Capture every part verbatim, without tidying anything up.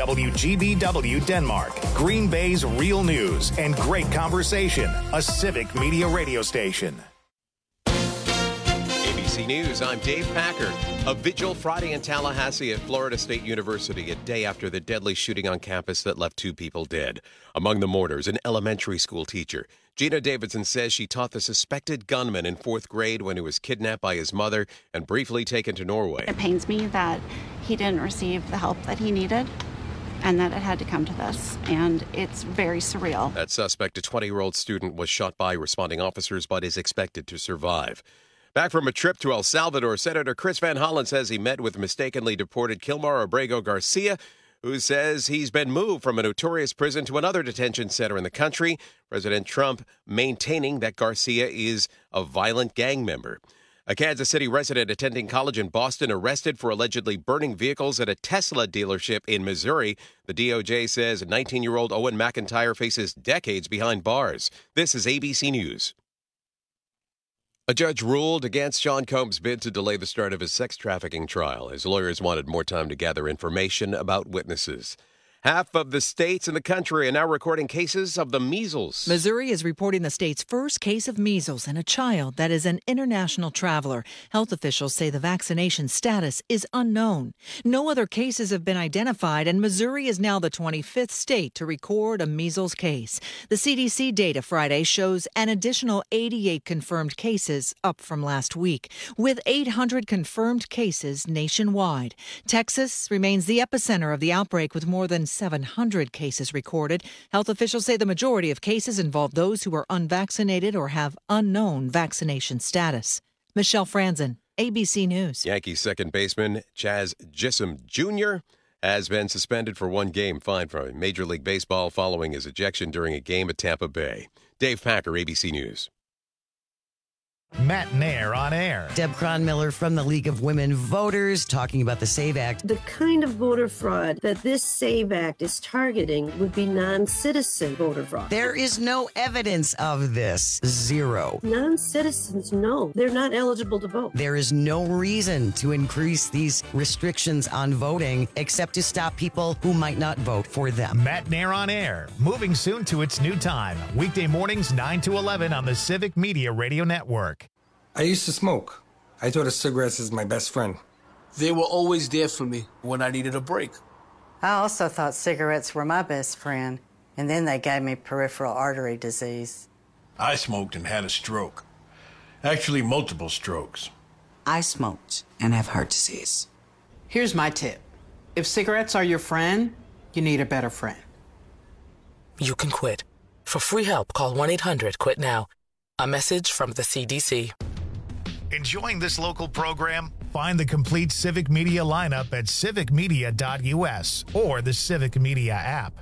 W G B W Denmark, Green Bay's real news and great conversation, a Civic Media radio station. A B C News, I'm Dave Packer. A vigil Friday in Tallahassee at Florida State University, a day after the deadly shooting on campus that left two people dead. Among the mourners, an elementary school teacher. Gina Davidson says she taught the suspected gunman in fourth grade when he was kidnapped by his mother and briefly taken to Norway. It pains me that he didn't receive the help that he needed and that it had to come to this, and it's very surreal. That suspect, a twenty-year-old student, was shot by responding officers but is expected to survive. Back from a trip to El Salvador, Senator Chris Van Hollen says he met with mistakenly deported Kilmar Abrego Garcia, who says he's been moved from a notorious prison to another detention center in the country. President Trump maintaining that Garcia is a violent gang member. A Kansas City resident attending college in Boston arrested for allegedly burning vehicles at a Tesla dealership in Missouri. The D O J says nineteen-year-old Owen McIntyre faces decades behind bars. This is A B C News. A judge ruled against Sean Combs' bid to delay the start of his sex trafficking trial. His lawyers wanted more time to gather information about witnesses. Half of the states in the country are now recording cases of the measles. Missouri is reporting the state's first case of measles in a child that is an international traveler. Health officials say the vaccination status is unknown. No other cases have been identified, and Missouri is now the twenty-fifth state to record a measles case. The C D C data Friday shows an additional eighty-eight confirmed cases, up from last week, with eight hundred confirmed cases nationwide. Texas remains the epicenter of the outbreak with more than seven hundred cases recorded. Health officials say the majority of cases involve those who are unvaccinated or have unknown vaccination status. Michelle Franzen, A B C News. Yankees second baseman Chaz Gissem Junior has been suspended for one game, fined from Major League Baseball following his ejection during a game at Tampa Bay. Dave Packer, A B C News. Matt Nair on air. Deb Cronmiller from the League of Women Voters talking about the SAVE Act. The kind of voter fraud that this SAVE Act is targeting would be non-citizen voter fraud. There is no evidence of this. Zero. Non-citizens, no. They're not eligible to vote. There is no reason to increase these restrictions on voting except to stop people who might not vote for them. Matt Nair on air. Moving soon to its new time. Weekday mornings nine to eleven on the Civic Media Radio Network. I used to smoke. I thought of cigarettes as my best friend. They were always there for me when I needed a break. I also thought cigarettes were my best friend, and then they gave me peripheral artery disease. I smoked and had a stroke. Actually, multiple strokes. I smoked and have heart disease. Here's my tip. If cigarettes are your friend, you need a better friend. You can quit. For free help, call one eight hundred quit now. A message from the C D C. Enjoying this local program? Find the complete Civic Media lineup at civic media dot U S or the Civic Media app.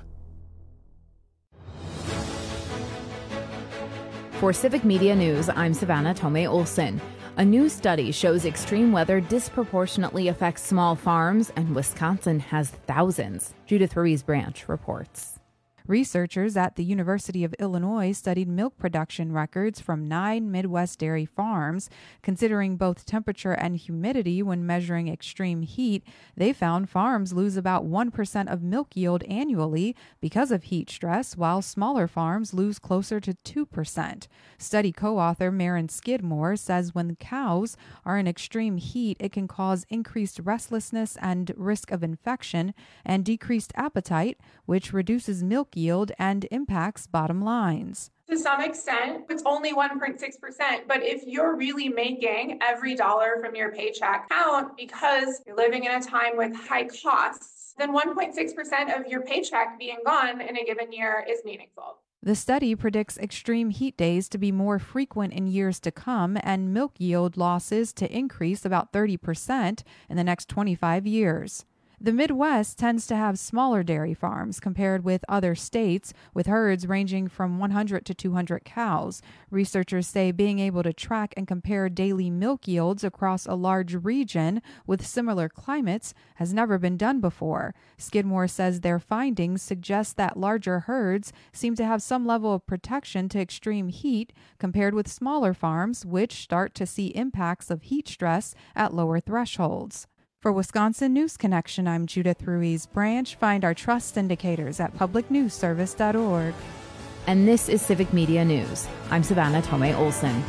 For Civic Media News, I'm Savannah Tomei Olson. A new study shows extreme weather disproportionately affects small farms, and Wisconsin has thousands. Judith Ruiz Branch reports. Researchers at the University of Illinois studied milk production records from nine Midwest dairy farms. Considering both temperature and humidity when measuring extreme heat, they found farms lose about one percent of milk yield annually because of heat stress, while smaller farms lose closer to two percent. Study co-author Maren Skidmore says when cows are in extreme heat, it can cause increased restlessness and risk of infection and decreased appetite, which reduces milk yield and impacts bottom lines. To some extent, it's only one point six percent, but if you're really making every dollar from your paycheck count because you're living in a time with high costs, then one point six percent of your paycheck being gone in a given year is meaningful. The study predicts extreme heat days to be more frequent in years to come and milk yield losses to increase about thirty percent in the next twenty-five years. The Midwest tends to have smaller dairy farms compared with other states, with herds ranging from one hundred to two hundred cows. Researchers say being able to track and compare daily milk yields across a large region with similar climates has never been done before. Skidmore says their findings suggest that larger herds seem to have some level of protection to extreme heat compared with smaller farms, which start to see impacts of heat stress at lower thresholds. For Wisconsin News Connection, I'm Judith Ruiz Branch. Find our trust indicators at public news service dot org. And this is Civic Media News. I'm Savannah Tomei Olson.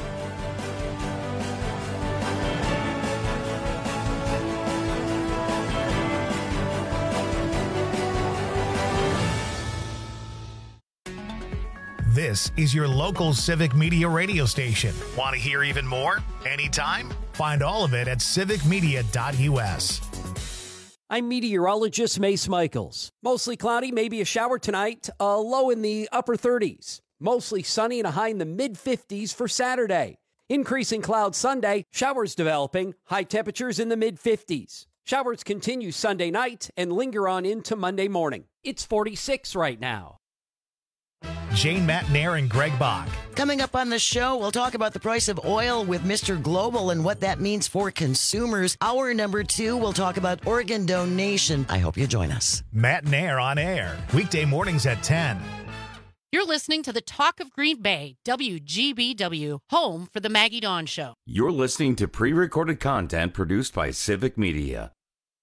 This is your local Civic Media radio station. Want to hear even more? Anytime? Find all of it at civic media dot U S. I'm meteorologist Mace Michaels. Mostly cloudy, maybe a shower tonight, a low in the upper thirties. Mostly sunny and a high in the mid-fifties for Saturday. Increasing clouds Sunday, showers developing, high temperatures in the mid-fifties. Showers continue Sunday night and linger on into Monday morning. It's forty-six right now. Jane Matnair and Greg Bach. Coming up on the show, we'll talk about the price of oil with Mister Global and what that means for consumers. Hour number two, we'll talk about organ donation. I hope you join us. Matnair on air, weekday mornings at ten. You're listening to the Talk of Green Bay, W G B W, home for the Maggie Dawn Show. You're listening to pre-recorded content produced by Civic Media.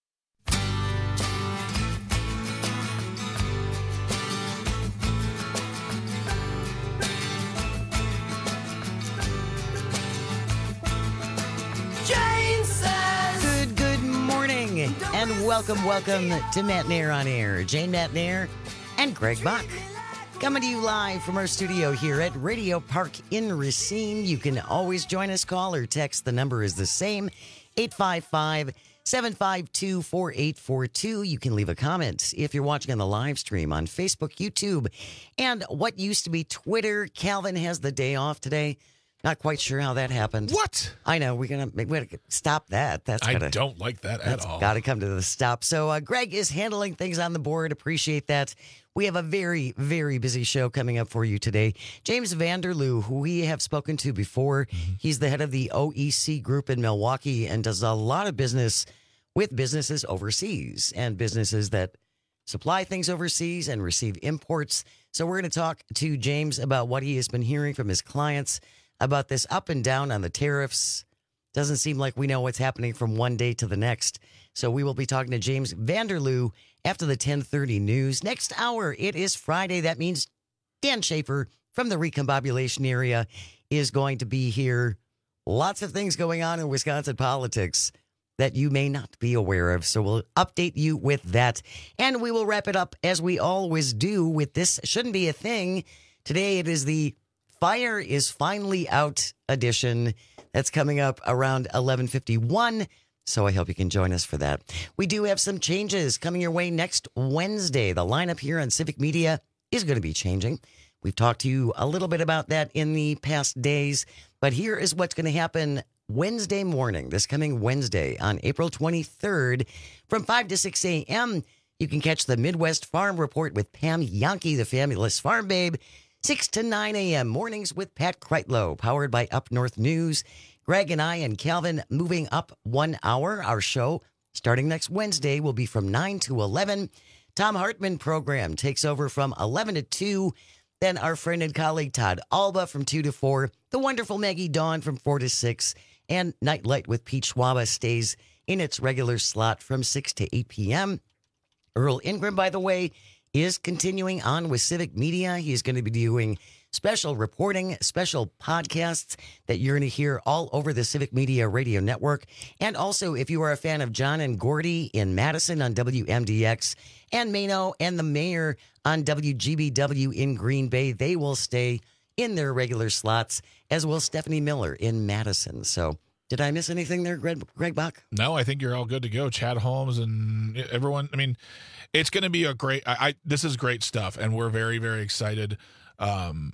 Good, good morning, and welcome, welcome to Matnair on Air. Jane Matnair and Greg Bach. Coming to you live from our studio here at Radio Park in Racine. You can always join us, call or text. The number is the same, eight five five, seven five two, four eight four two. You can leave a comment if you're watching on the live stream on Facebook, YouTube, and what used to be Twitter. Calvin has the day off today. Not quite sure how that happened. What? I know. We're going to stop that. That's I gotta, don't like that at all. Got to come to the stop. So uh, Greg is handling things on the board. Appreciate that. We have a very, very busy show coming up for you today. James Vanderloo, who we have spoken to before, mm-hmm. he's the head of the O E C group in Milwaukee and does a lot of business with businesses overseas and businesses that supply things overseas and receive imports. So we're going to talk to James about what he has been hearing from his clients about this up and down on the tariffs. Doesn't seem like we know what's happening from one day to the next. So we will be talking to James Vanderloo after the ten thirty news. Next hour, it is Friday. That means Dan Schaefer from the Recombobulation area is going to be here. Lots of things going on in Wisconsin politics that you may not be aware of. So we'll update you with that. And we will wrap it up as we always do with This Shouldn't Be a Thing. Today it is the Fire is Finally Out edition. That's coming up around eleven fifty-one. So I hope you can join us for that. We do have some changes coming your way next Wednesday. The lineup here on Civic Media is going to be changing. We've talked to you a little bit about that in the past days, but here is what's going to happen Wednesday morning, this coming Wednesday on April twenty-third from five to six a.m. You can catch the Midwest Farm Report with Pam Yankee, the fabulous farm babe. six to nine a.m. mornings with Pat Kreitlow, powered by Up North News. Greg and I and Calvin moving up one hour. Our show starting next Wednesday will be from nine to eleven. Tom Hartman program takes over from eleven to two. Then our friend and colleague Todd Alba from two to four. The wonderful Maggie Dawn from four to six. And Nightlight with Pete Schwaba stays in its regular slot from six to eight p.m. Earl Ingram, by the way, is continuing on with Civic Media. He's going to be doing special reporting, special podcasts that you're going to hear all over the Civic Media Radio Network. And also, if you are a fan of John and Gordy in Madison on W M D X and Mano and the mayor on W G B W in Green Bay, they will stay in their regular slots, as will Stephanie Miller in Madison. So did I miss anything there, Greg, Greg Bach? No, I think you're all good to go. Chad Holmes and everyone. I mean, it's going to be a great, I, I this is great stuff, and we're very, very excited um,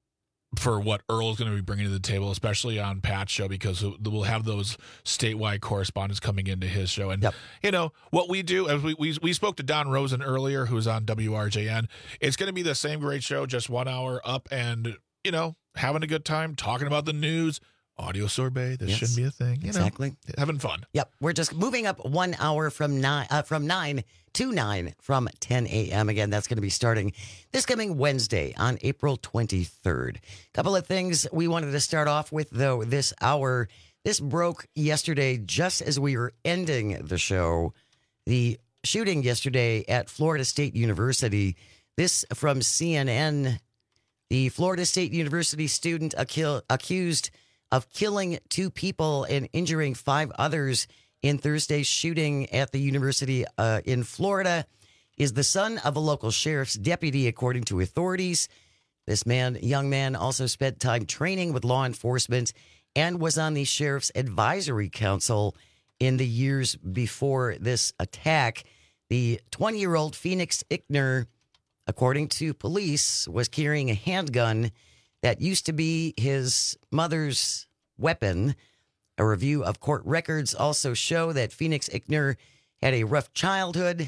for what Earl is going to be bringing to the table, especially on Pat's show, because we'll have those statewide correspondents coming into his show. And, yep. you know, what we do, as we, we, we spoke to Don Rosen earlier, who's on W R J N, it's going to be the same great show, just one hour up and, you know, having a good time, talking about the news. Audio sorbet. This yes, shouldn't be a thing. You exactly. know, having fun. Yep. We're just moving up one hour from nine, uh, from nine to nine from ten a.m. Again, that's going to be starting this coming Wednesday on April twenty-third. Couple of things we wanted to start off with, though, this hour. This broke yesterday just as we were ending the show. The shooting yesterday at Florida State University. This from C N N. The Florida State University student accu- accused of killing two people and injuring five others in Thursday's shooting at the university uh, in Florida is the son of a local sheriff's deputy, according to authorities. This man, young man, also spent time training with law enforcement and was on the Sheriff's Advisory Council in the years before this attack. The twenty-year-old Phoenix Ickner, according to police, was carrying a handgun that used to be his mother's weapon. A review of court records also show that Phoenix Ickner had a rough childhood.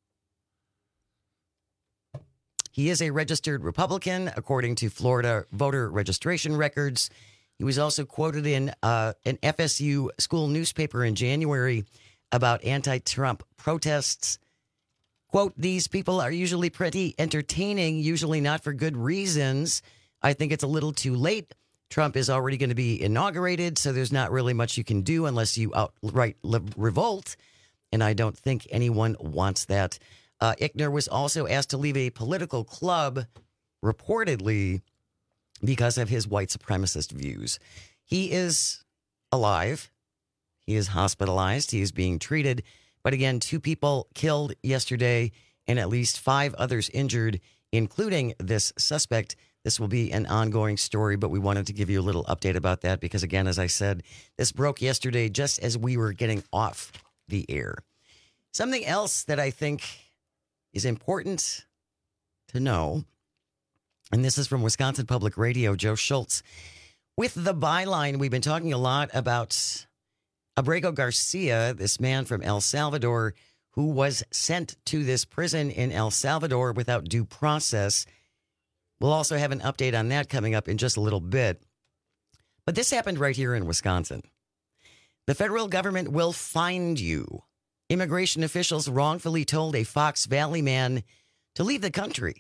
He is a registered Republican, according to Florida voter registration records. He was also quoted in uh, an F S U school newspaper in January about anti-Trump protests. Quote, "These people are usually pretty entertaining, usually not for good reasons. I think it's a little too late. Trump is already going to be inaugurated, so there's not really much you can do unless you outright revolt. And I don't think anyone wants that." Uh, Ickner was also asked to leave a political club, reportedly, because of his white supremacist views. He is alive. He is hospitalized. He is being treated. But again, two people killed yesterday and at least five others injured, including this suspect. This will be an ongoing story, but we wanted to give you a little update about that because, again, as I said, this broke yesterday just as we were getting off the air. Something else that I think is important to know, and this is from Wisconsin Public Radio, Joe Schultz. With the byline, we've been talking a lot about Abrego Garcia, this man from El Salvador, who was sent to this prison in El Salvador without due process. We'll also have an update on that coming up in just a little bit. But this happened right here in Wisconsin. The federal government will find you. Immigration officials wrongfully told a Fox Valley man to leave the country.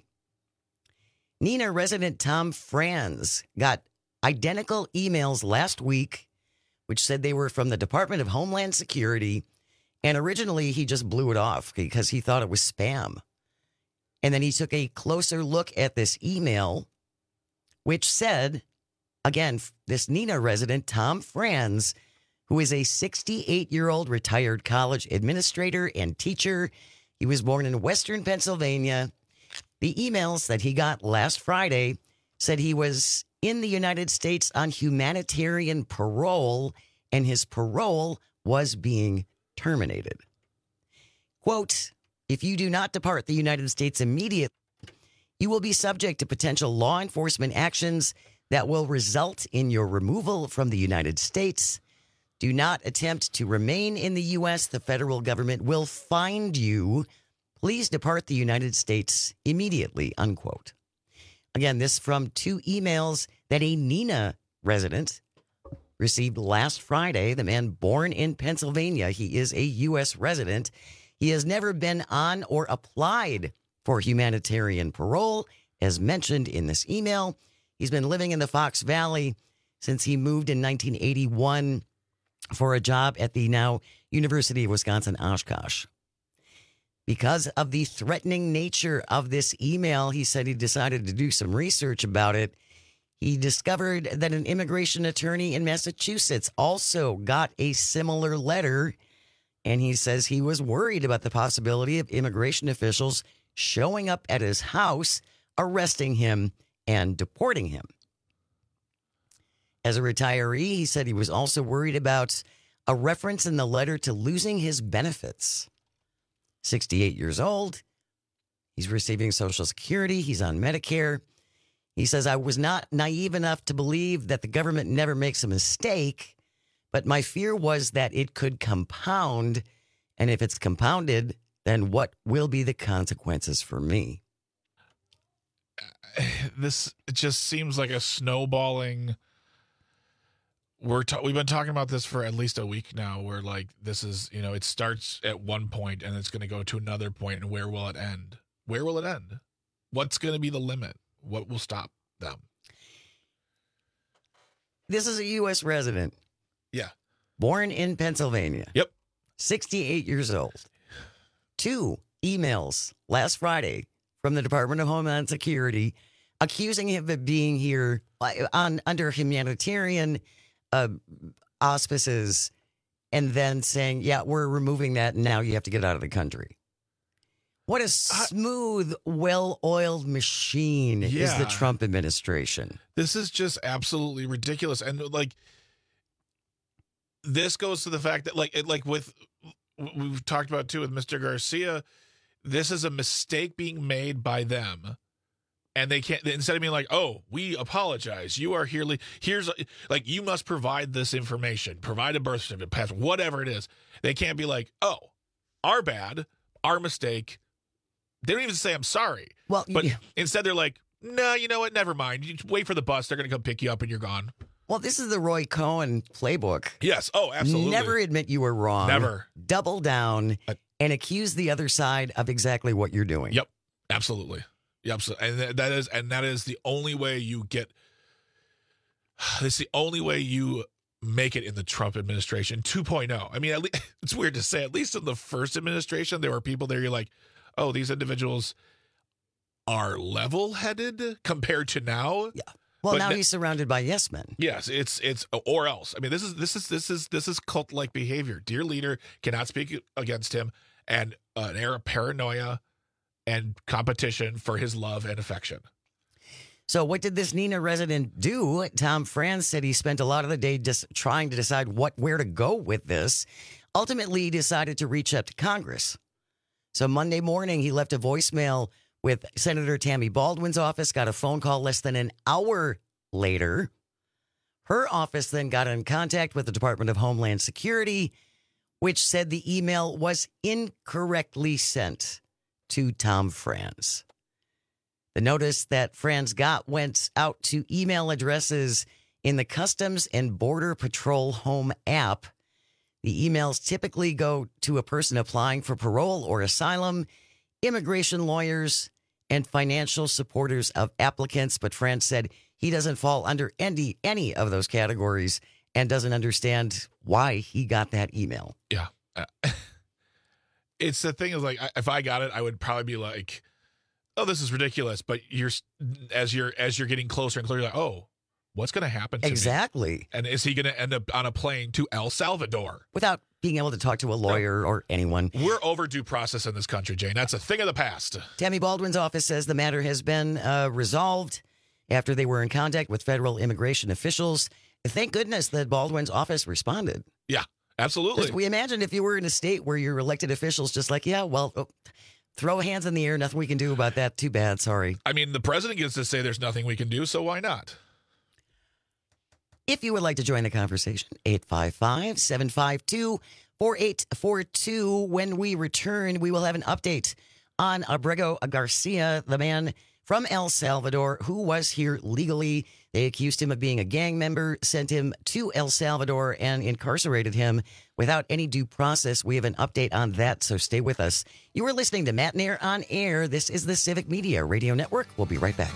Neenah resident Tom Franz got identical emails last week, which said they were from the Department of Homeland Security. And originally, he just blew it off because he thought it was spam. And then he took a closer look at this email, which said, again, this Neenah resident, Tom Franz, who is a sixty-eight-year-old retired college administrator and teacher. He was born in Western Pennsylvania. The emails that he got last Friday said he was in the United States on humanitarian parole, and his parole was being terminated. Quote, "If you do not depart the United States immediately, you will be subject to potential law enforcement actions that will result in your removal from the United States. Do not attempt to remain in the U S. The federal government will find you. Please depart the United States immediately," unquote. Again, this from two emails that a Neenah resident received last Friday. The man born in Pennsylvania. He is a U S resident. He has never been on or applied for humanitarian parole, as mentioned in this email. He's been living in the Fox Valley since he moved in nineteen eighty-one for a job at the now University of Wisconsin-Oshkosh. Because of the threatening nature of this email, he said he decided to do some research about it. He discovered that an immigration attorney in Massachusetts also got a similar letter, and he says he was worried about the possibility of immigration officials showing up at his house, arresting him, and deporting him. As a retiree, he said he was also worried about a reference in the letter to losing his benefits. sixty-eight years old. He's receiving Social Security. He's on Medicare. He says, "I was not naive enough to believe that the government never makes a mistake, but my fear was that it could compound. And if it's compounded, then what will be the consequences for me?" This just seems like a snowballing. We're ta- we've been talking about this for at least a week now, where like this is, you know, it starts at one point and it's going to go to another point, and where will it end? Where will it end? What's going to be the limit? What will stop them? This is a U S resident. Yeah. born in Pennsylvania. Yep. sixty-eight years old. Two emails last Friday from the Department of Homeland Security accusing him of being here on under humanitarian uh, auspices, and then saying, yeah, we're removing that, and now you have to get out of the country. What a smooth, well-oiled machine Yeah. is the Trump administration. This is just absolutely ridiculous. And like, this goes to the fact that like, it, like with, we've talked about too with Mister Garcia, this is a mistake being made by them. And they can't, instead of being like, oh, we apologize. You are here. Here's like, you must provide this information, provide a birth certificate, passport, whatever it is. They can't be like, oh, our bad, our mistake. They don't even say, I'm sorry. Well, but yeah. instead they're like, no, you know what? Never mind. You wait for the bus. They're going to come pick you up and you're gone. Well, this is the Roy Cohn playbook. Yes. Oh, absolutely. Never admit you were wrong. Never. Double down and accuse the other side of exactly what you're doing. Yep. Absolutely. Yep. So, and that is, and that is the only way you get, it's the only way you make it in the Trump administration two point oh. I mean, at least, it's weird to say, at least in the first administration, there were people there you're like, oh, these individuals are level-headed compared to now. Yeah. Well, but now ne- he's surrounded by yes men. Yes, it's it's or else. I mean, this is this is this is this is cult-like behavior. Dear leader cannot speak against him, and uh, an air of paranoia and competition for his love and affection. So what did this Neenah resident do? Tom Franz said he spent a lot of the day just trying to decide what where to go with this. Ultimately, he decided to reach out to Congress. So Monday morning, he left a voicemail with Senator Tammy Baldwin's office, got a phone call less than an hour later. Her office then got in contact with the Department of Homeland Security, which said the email was incorrectly sent to Tom Franz. The notice that Franz got went out to email addresses in the Customs and Border Patrol Home app. The emails typically go to a person applying for parole or asylum, immigration lawyers, and financial supporters of applicants. But Franz said he doesn't fall under any, any of those categories and doesn't understand why he got that email. Yeah. Uh, it's the thing is like, if I got it, I would probably be like, oh, this is ridiculous. But you're, as you're, as you're getting closer and closer, you're like, oh, what's going to happen to exactly. me? And is he going to end up on a plane to El Salvador? Without being able to talk to a lawyer no. or anyone. We're overdue process in this country, Jane. That's a thing of the past. Tammy Baldwin's office says the matter has been uh, resolved after they were in contact with federal immigration officials. Thank goodness that Baldwin's office responded. Yeah, absolutely. We imagine if you were in a state where your elected officials just like, yeah, well, oh, throw hands in the air. Nothing we can do about that. Too bad. Sorry. I mean, the president gets to say there's nothing we can do, so why not? If you would like to join the conversation, eight five five, seven five two, four eight four two. When we return, we will have an update on Abrego Garcia, the man from El Salvador who was here legally. They accused him of being a gang member, sent him to El Salvador, and incarcerated him without any due process. We have an update on that, so stay with us. You are listening to Matt Nair on Air. This is the Civic Media Radio Network. We'll be right back.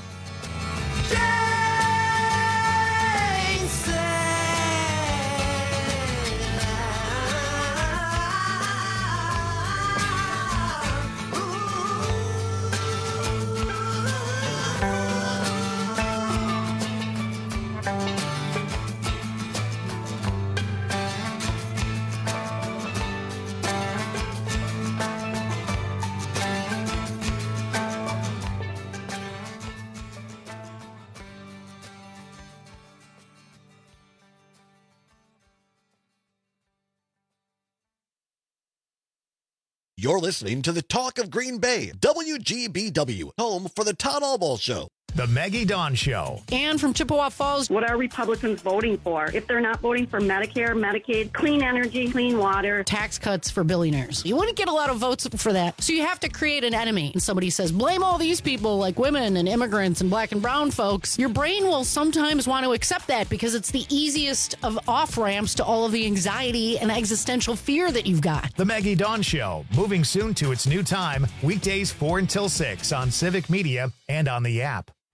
You're listening to the Talk of Green Bay, W G B W, home for the Todd Albaugh Show. The Maggie Dawn Show. Ann from Chippewa Falls. What are Republicans voting for? If they're not voting for Medicare, Medicaid, clean energy, clean water. Tax cuts for billionaires. You wouldn't get a lot of votes for that. So you have to create an enemy. And somebody says, blame all these people like women and immigrants and black and brown folks. Your brain will sometimes want to accept that because it's the easiest of off-ramps to all of the anxiety and existential fear that you've got. The Maggie Dawn Show, moving soon to its new time, weekdays four until six on Civic Media and on the app.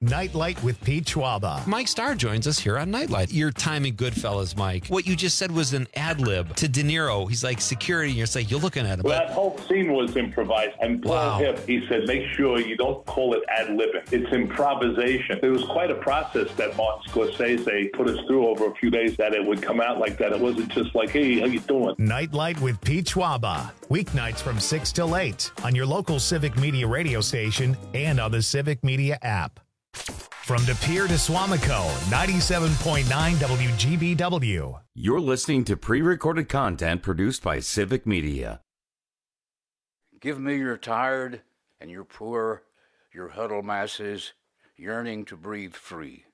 Nightlight with Pete Schwaba. Mike Starr joins us here on Nightlight. Your time in Goodfellas, Mike. What you just said was an ad lib to De Niro. He's like security, and you're like, you're looking at him. Well, that whole scene was improvised. And Paul Wow. Hipp, he said, make sure you don't call it ad libbing. It's improvisation. It was quite a process that Martin Scorsese put us through over a few days that it would come out like that. It wasn't just like, hey, how you doing? Nightlight with Pete Schwaba. Weeknights from six till eight on your local Civic Media radio station and on the Civic Media app. From De Pere to Swamico, ninety-seven point nine W G B W. You're listening to pre-recorded content produced by Civic Media. Give me your tired and your poor, your huddled masses yearning to breathe free.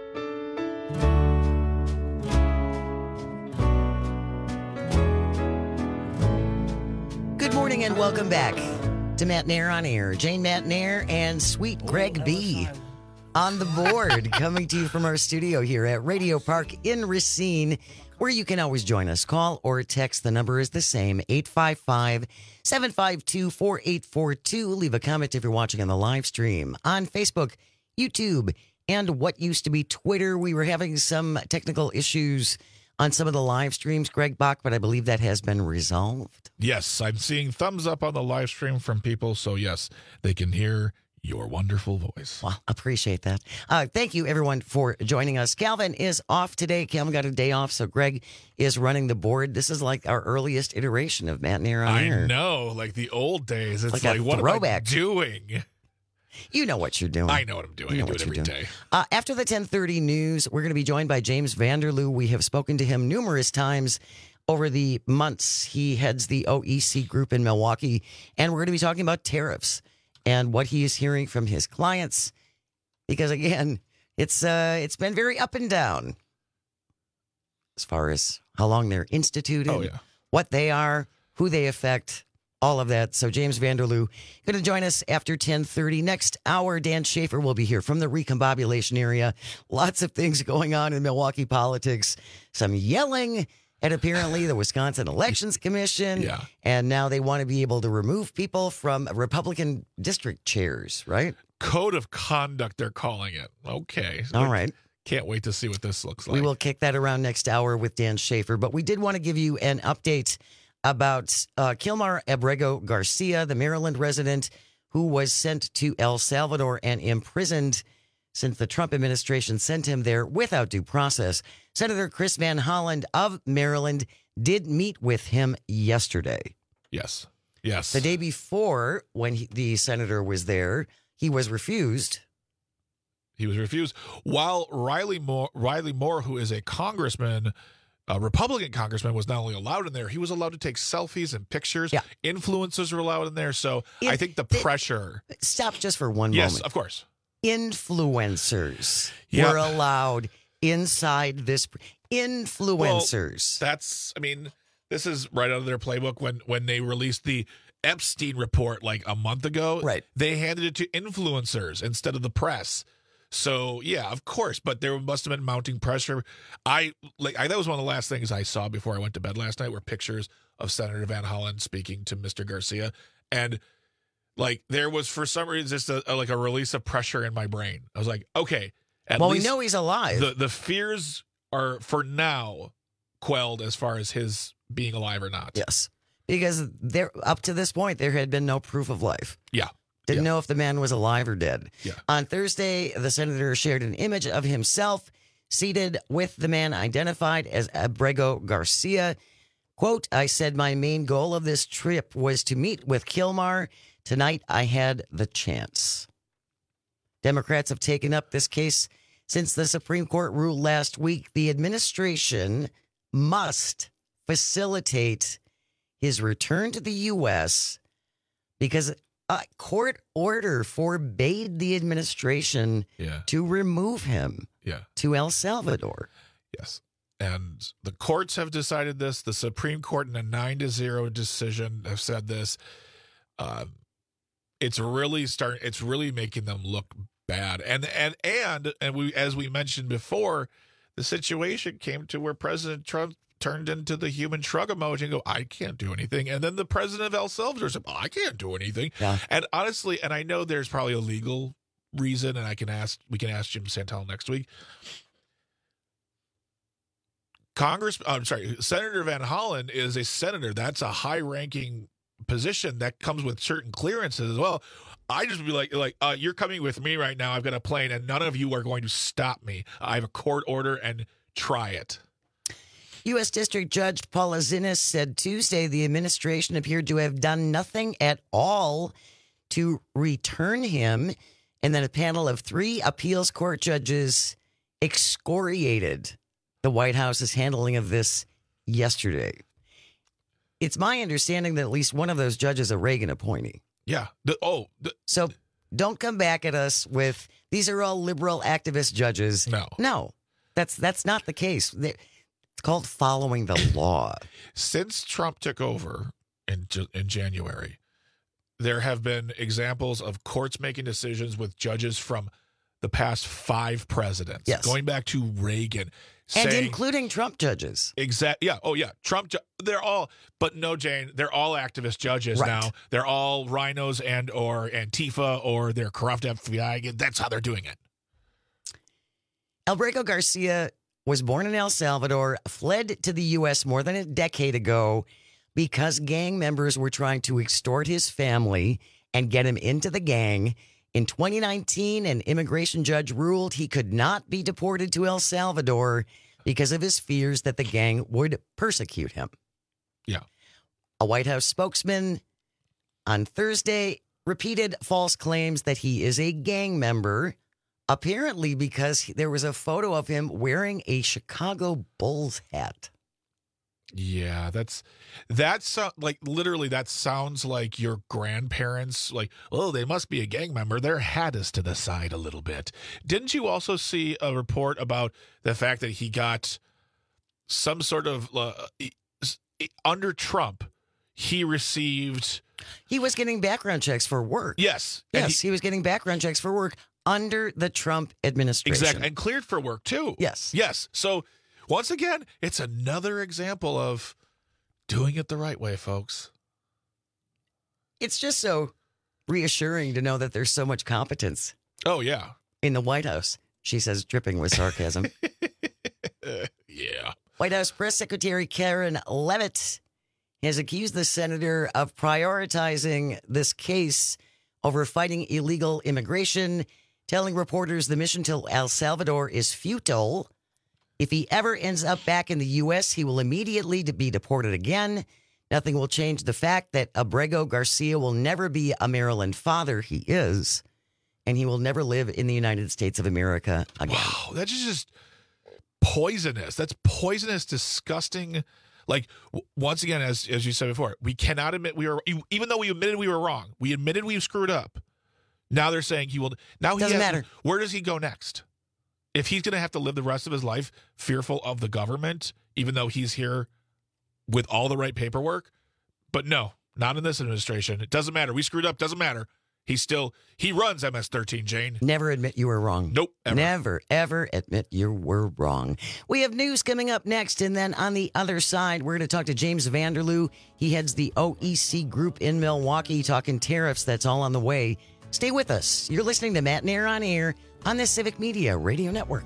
Good morning and welcome back to Matt Nair on Air. Jane Matt Nair and Sweet Greg B. on the board, coming to you from our studio here at Radio Park in Racine, where you can always join us. Call or text. The number is the same, eight five five, seven five two, four eight four two. Leave a comment if you're watching on the live stream on Facebook, YouTube, and what used to be Twitter. We were having some technical issues on some of the live streams, Greg Bach, but I believe that has been resolved. Yes, I'm seeing thumbs up on the live stream from people, so yes, they can hear your wonderful voice. Well, appreciate that. Uh, thank you, everyone, for joining us. Calvin is off today. Calvin got a day off, so Greg is running the board. This is like our earliest iteration of Matt Nair on I Air. know, like the old days. It's Like like, a what throwback. am I doing? You know what you're doing. I know what I'm doing. You know I do what it you're every doing. day. Uh, after the ten thirty news, we're going to be joined by James Vanderloo. We have spoken to him numerous times over the months. He heads the O E C group in Milwaukee, and we're going to be talking about tariffs and what he is hearing from his clients. Because again, it's uh, it's been very up and down as far as how long they're instituted, Oh, yeah. what they are, who they affect. All of that. So James Vanderloo going to join us after ten thirty. Next hour, Dan Schaefer will be here from the recombobulation area. Lots of things going on in Milwaukee politics. Some yelling at apparently the Wisconsin Elections Commission. Yeah. And now they want to be able to remove people from Republican district chairs, right? Code of conduct, they're calling it. Okay. All right. Can't wait to see what this looks like. We will kick that around next hour with Dan Schaefer. But we did want to give you an update about uh, Kilmar Abrego Garcia, the Maryland resident who was sent to El Salvador and imprisoned since the Trump administration sent him there without due process. Senator Chris Van Hollen of Maryland did meet with him yesterday. Yes. Yes. The day before, when he, the senator was there, he was refused. He was refused. While Riley Moore, Riley Moore, who is a congressman, a Republican congressman, was not only allowed in there, he was allowed to take selfies and pictures. Yeah. Influencers were allowed in there. So It- I think the pressure. Stop just for one Yes, moment. of course. Influencers Yeah. were allowed inside this. Influencers. Well, that's, I mean, this is right out of their playbook. When when they released the Epstein report like a month ago, right? They handed it to influencers instead of the press. So yeah, of course, but there must have been mounting pressure. I like I, that was one of the last things I saw before I went to bed last night were pictures of Senator Van Hollen speaking to Mister Garcia, and like there was for some reason just a, a like a release of pressure in my brain. I was like, okay, at well, least we know he's alive. The the fears are for now quelled as far as his being alive or not. Yes, because there up to this point there had been no proof of life. Yeah. Didn't yeah. know if the man was alive or dead. Yeah. On Thursday, the senator shared an image of himself seated with the man identified as Abrego Garcia. Quote, I said my main goal of this trip was to meet with Kilmar. Tonight, I had the chance. Democrats have taken up this case since the Supreme Court ruled last week. The administration must facilitate his return to the U S because a court order forbade the administration yeah. to remove him yeah. to El Salvador. Yes. And the courts have decided this. The Supreme Court in a nine to zero decision have said this. Uh, it's really starting. It's really making them look bad. And and and and we, as we mentioned before, the situation came to where President Trump turned into the human shrug emoji and go, I can't do anything. And then the president of El Salvador said, well, I can't do anything. Yeah. And honestly, and I know there's probably a legal reason, and I can ask, we can ask Jim Santel next week. Congress, I'm sorry, Senator Van Hollen is a senator. That's a high-ranking position that comes with certain clearances as well. I just be like, like uh, you're coming with me right now. I've got a plane, and none of you are going to stop me. I have a court order, and try it. U S District Judge Paula Zinnes said Tuesday the administration appeared to have done nothing at all to return him, and then a panel of three appeals court judges excoriated the White House's handling of this yesterday. It's my understanding that at least one of those judges is a Reagan appointee. Yeah. The, oh. The, so don't come back at us with, these are all liberal activist judges. No. No. That's that's not the case. It's called following the law. Since Trump took over in in January, there have been examples of courts making decisions with judges from the past five presidents. Yes. Going back to Reagan. And saying, including Trump judges. Exact. Yeah. Oh, yeah. Trump. Ju- they're all. But no, Jane. They're all activist judges Right. now. They're all rhinos and or Antifa or they're corrupt F B I. That's how they're doing it. Abrego Garcia was born in El Salvador, fled to the U S more than a decade ago because gang members were trying to extort his family and get him into the gang. In twenty nineteen, an immigration judge ruled he could not be deported to El Salvador because of his fears that the gang would persecute him. Yeah. A White House spokesman on Thursday repeated false claims that he is a gang member, apparently because there was a photo of him wearing a Chicago Bulls hat. Yeah, that's that's uh, like literally that sounds like your grandparents. Like, oh, they must be a gang member. Their hat is to the side a little bit. Didn't you also see a report about the fact that he got some sort of uh, under Trump? He received. He was getting background checks for work. Yes, yes, he, he was getting background checks for work under the Trump administration. Exactly, and cleared for work too. Yes, yes. So. Once again, it's another example of doing it the right way, folks. It's just so reassuring to know that there's so much competence. Oh, yeah. In the White House, she says, dripping with sarcasm. Yeah. White House Press Secretary Karen Leavitt has accused the senator of prioritizing this case over fighting illegal immigration, telling reporters the mission to El Salvador is futile. If he ever ends up back in the U S, he will immediately be deported again. Nothing will change the fact that Abrego Garcia will never be a Maryland father. He is. And he will never live in the United States of America again. Wow, that's just poisonous. That's poisonous, disgusting. Like, w- once again, as as you said before, we cannot admit we were, even though we admitted we were wrong, we admitted we screwed up. Now they're saying he will, now he Doesn't has, matter. Where does he go next? If he's going to have to live the rest of his life fearful of the government, even though he's here with all the right paperwork. But no, not in this administration. It doesn't matter. We screwed up. Doesn't matter. He's still, he runs M S thirteen, Jane. Never admit you were wrong. Nope. Ever. Never, ever admit you were wrong. We have news coming up next. And then on the other side, we're going to talk to James Vanderloo. He heads the O E C group in Milwaukee, talking tariffs. That's all on the way. Stay with us. You're listening to Matt and Air on Air on the Civic Media Radio Network.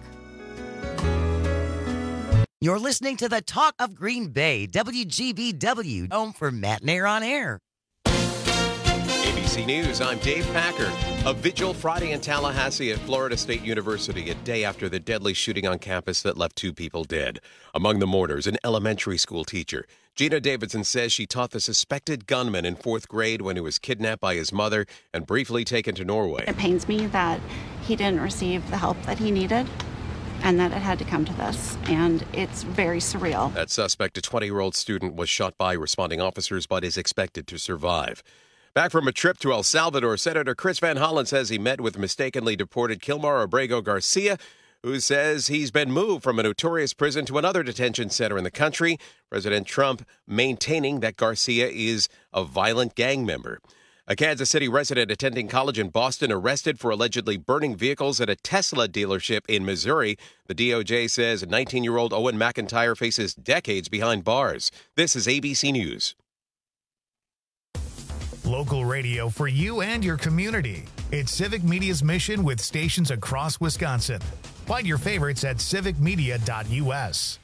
You're listening to the Talk of Green Bay, W G B W, home for Matt and Air on Air. A B C News, I'm Dave Packer. A vigil Friday in Tallahassee at Florida State University, a day after the deadly shooting on campus that left two people dead. Among the mourners, an elementary school teacher. Gina Davidson says she taught the suspected gunman in fourth grade when he was kidnapped by his mother and briefly taken to Norway. It pains me that he didn't receive the help that he needed and that it had to come to this, and it's very surreal. That suspect, a twenty-year-old student, was shot by responding officers but is expected to survive. Back from a trip to El Salvador, Senator Chris Van Hollen says he met with mistakenly deported Kilmar Abrego Garcia, who says he's been moved from a notorious prison to another detention center in the country. President Trump maintaining that Garcia is a violent gang member. A Kansas City resident attending college in Boston arrested for allegedly burning vehicles at a Tesla dealership in Missouri. The D O J says nineteen-year-old Owen McIntyre faces decades behind bars. This is A B C News. Local radio for you and your community. It's Civic Media's mission with stations across Wisconsin. Find your favorites at civic media dot u s.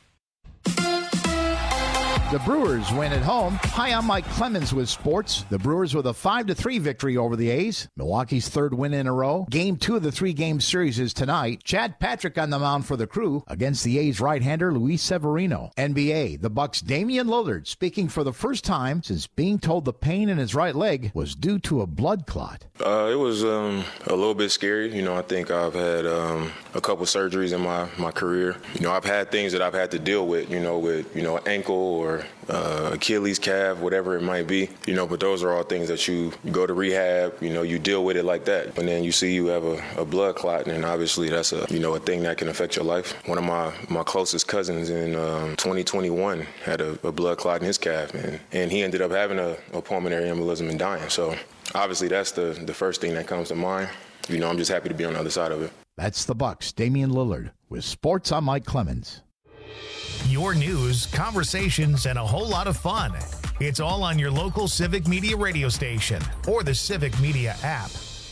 The Brewers win at home. Hi, I'm Mike Clemens with sports. The Brewers with a five to three victory over the A's. Milwaukee's third win in a row. Game two of the three-game series is tonight. Chad Patrick on the mound for the Crew against the A's right-hander Luis Severino. N B A, the Bucks' Damian Lillard speaking for the first time since being told the pain in his right leg was due to a blood clot. Uh, it was um, a little bit scary. You know, I think I've had um, a couple surgeries in my, my career. You know, I've had things that I've had to deal with, you know, with, you know, ankle or uh, Achilles, calf, whatever it might be. You know, but those are all things that you, you go to rehab, you know, you deal with it like that. And then you see you have a, a blood clot, and obviously that's a, you know, a thing that can affect your life. One of my, my closest cousins in um, twenty twenty-one had a, a blood clot in his calf, and, and he ended up having a, a pulmonary embolism and dying. So obviously that's the, the first thing that comes to mind. You know, I'm just happy to be on the other side of it. That's the Bucks, Damian Lillard. With sports, I'm Mike Clemens. Your news, conversations, and a whole lot of fun. It's all on your local Civic Media radio station or the Civic Media app.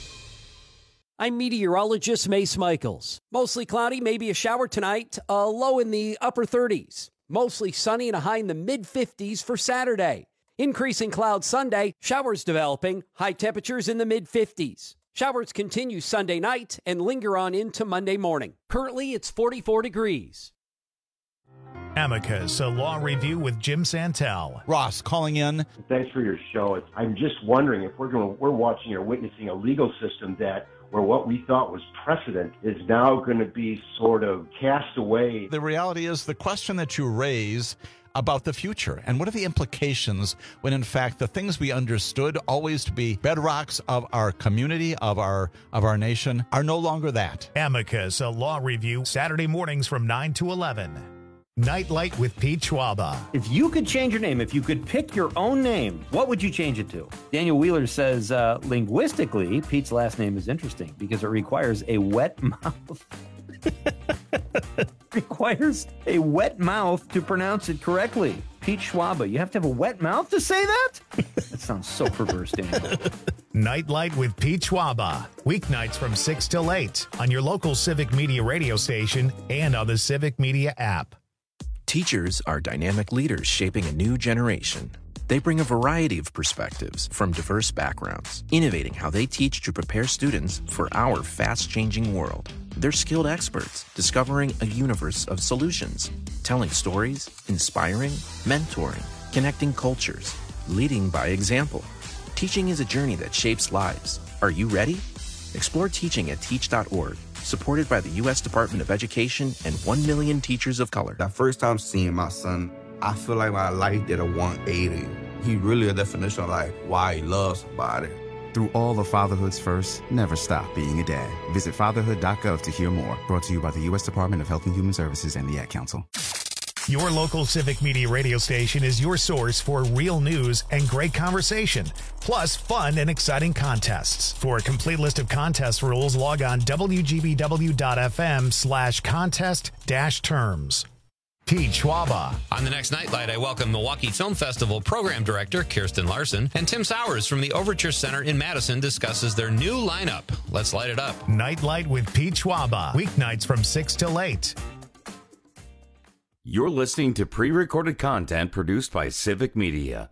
I'm meteorologist Mace Michaels. Mostly cloudy, maybe a shower tonight, a low in the upper thirties. Mostly sunny and a high in the mid fifties for Saturday. Increasing clouds Sunday, showers developing, high temperatures in the mid fifties. Showers continue Sunday night and linger on into Monday morning. Currently, it's forty-four degrees. Amicus, a law review with Jim Santel. Ross calling in. Thanks for your show. I'm just wondering if we're going, we're watching or witnessing a legal system that where what we thought was precedent is now going to be sort of cast away. The reality is the question that you raise about the future and what are the implications when in fact the things we understood always to be bedrocks of our community, of our of our nation, are no longer that. Amicus, a law review, Saturday mornings from nine to eleven. Nightlight with Pete Schwaba. If you could change your name, if you could pick your own name, what would you change it to? Daniel Wheeler says, uh, linguistically, Pete's last name is interesting because it requires a wet mouth. requires a wet mouth to pronounce it correctly. Pete Schwaba, you have to have a wet mouth to say that? That sounds so perverse, Daniel. Nightlight with Pete Schwaba. Weeknights from six till eight on your local Civic Media radio station and on the Civic Media app. Teachers are dynamic leaders shaping a new generation. They bring a variety of perspectives from diverse backgrounds, innovating how they teach to prepare students for our fast-changing world. They're skilled experts, discovering a universe of solutions, telling stories, inspiring, mentoring, connecting cultures, leading by example. Teaching is a journey that shapes lives. Are you ready? Explore teaching at teach dot org. Supported by the U S Department of Education and one million teachers of color. That first time seeing my son, I feel like my life did a one eighty. He really a definition of like why he loves somebody. Through all the fatherhood's first, never stop being a dad. Visit fatherhood dot gov to hear more. Brought to you by the U S Department of Health and Human Services and the Ad Council. Your local Civic Media radio station is your source for real news and great conversation, plus fun and exciting contests. For a complete list of contest rules, log on w g b w dot f m slash contest dash terms. Pete Schwaba. On the next Nightlight, I welcome Milwaukee Film Festival Program Director Kirsten Larson, and Tim Sowers from the Overture Center in Madison discusses their new lineup. Let's light it up. Nightlight with Pete Schwaba. Weeknights from six till eight. You're listening to pre-recorded content produced by Civic Media.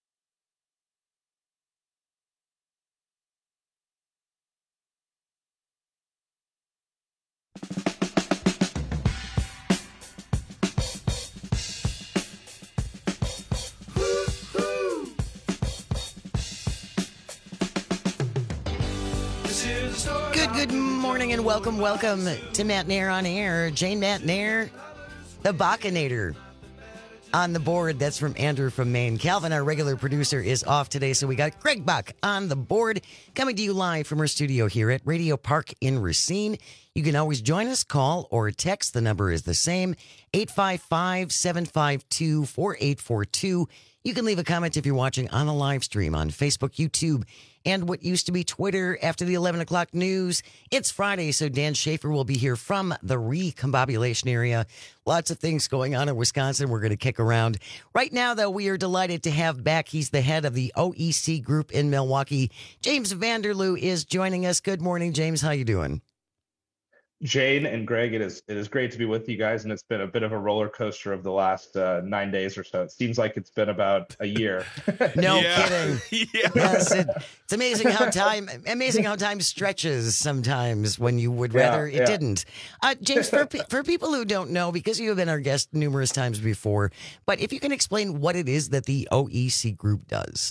Good, good morning and welcome, welcome to Matt Nair on Air. Jane Matt Nair, the Bachinator on the board. That's from Andrew from Maine. Calvin, our regular producer, is off today, so we got Greg Bach on the board, coming to you live from our studio here at Radio Park in Racine. You can always join us, call or text. The number is the same, eight five five, seven five two, four eight four two. You can leave a comment if you're watching on the live stream on Facebook, YouTube, and what used to be Twitter after the eleven o'clock news. It's Friday, so Dan Schaefer will be here from the recombobulation area. Lots of things going on in Wisconsin we're going to kick around. Right now, though, we are delighted to have back, he's the head of the O E C Group in Milwaukee. James Vanderloo is joining us. Good morning, James. How you doing? Jane and Greg, it is it is great to be with you guys, and it's been a bit of a roller coaster of the last uh, nine days or so. It seems like it's been about a year. No kidding. Yeah. Yes, it, it's amazing how time amazing how time stretches sometimes when you would rather Yeah, it yeah. didn't. Uh, James, for pe- for people who don't know, because you have been our guest numerous times before, but if you can explain what it is that the O E C Group does.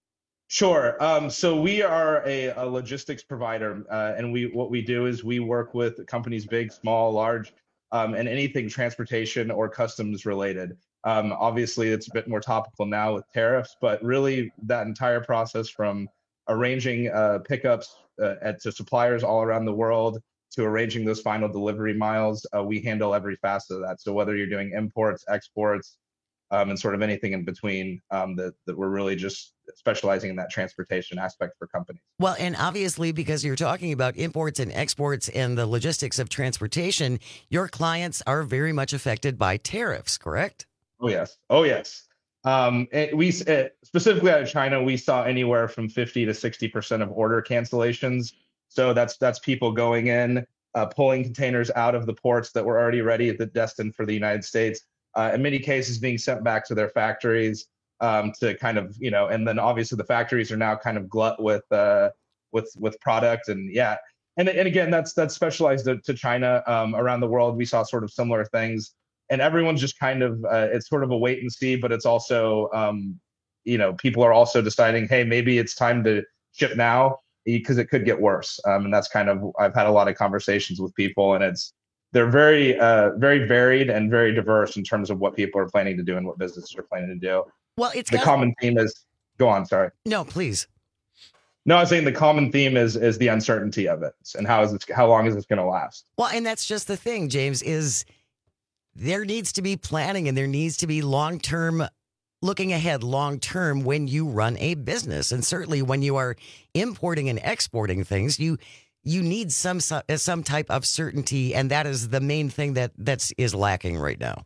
Sure. Um, so we are a, a logistics provider, uh, and we what we do is we work with companies big, small, large, um, and anything transportation or customs related. Um, obviously, it's a bit more topical now with tariffs, but really that entire process from arranging uh, pickups uh, at to suppliers all around the world to arranging those final delivery miles, uh, we handle every facet of that. So whether you're doing imports, exports, um, and sort of anything in between, um, that, that we're really just specializing in that transportation aspect for companies. Well, and obviously, because you're talking about imports and exports and the logistics of transportation, your clients are very much affected by tariffs, correct? Oh, yes. Oh, yes. Um, it- we uh, specifically out of China, we saw anywhere from fifty to sixty percent of order cancellations. So that's that's people going in, uh, pulling containers out of the ports that were already ready, that destined for the United States. Uh, in many cases, being sent back to their factories um, to kind of, you know, and then obviously the factories are now kind of glut with uh, with with product, and yeah, and and again, that's that's specialized to, to China. Um, around the world, we saw sort of similar things, and everyone's just kind of uh, it's sort of a wait and see, but it's also um, you know, people are also deciding, hey, maybe it's time to ship now because it could get worse, um, and that's kind of I've had a lot of conversations with people, and it's. They're very, uh, very varied and very diverse in terms of what people are planning to do and what businesses are planning to do. Well, it's the got- common theme is. Go on, sorry. No, please. No, I was saying the common theme is is the uncertainty of it, and how is this? How long is this going to last? Well, and that's just the thing, James, is there needs to be planning and there needs to be long-term looking ahead long-term when you run a business. And certainly when you are importing and exporting things, you you need some some type of certainty. And that is the main thing that that's is lacking right now.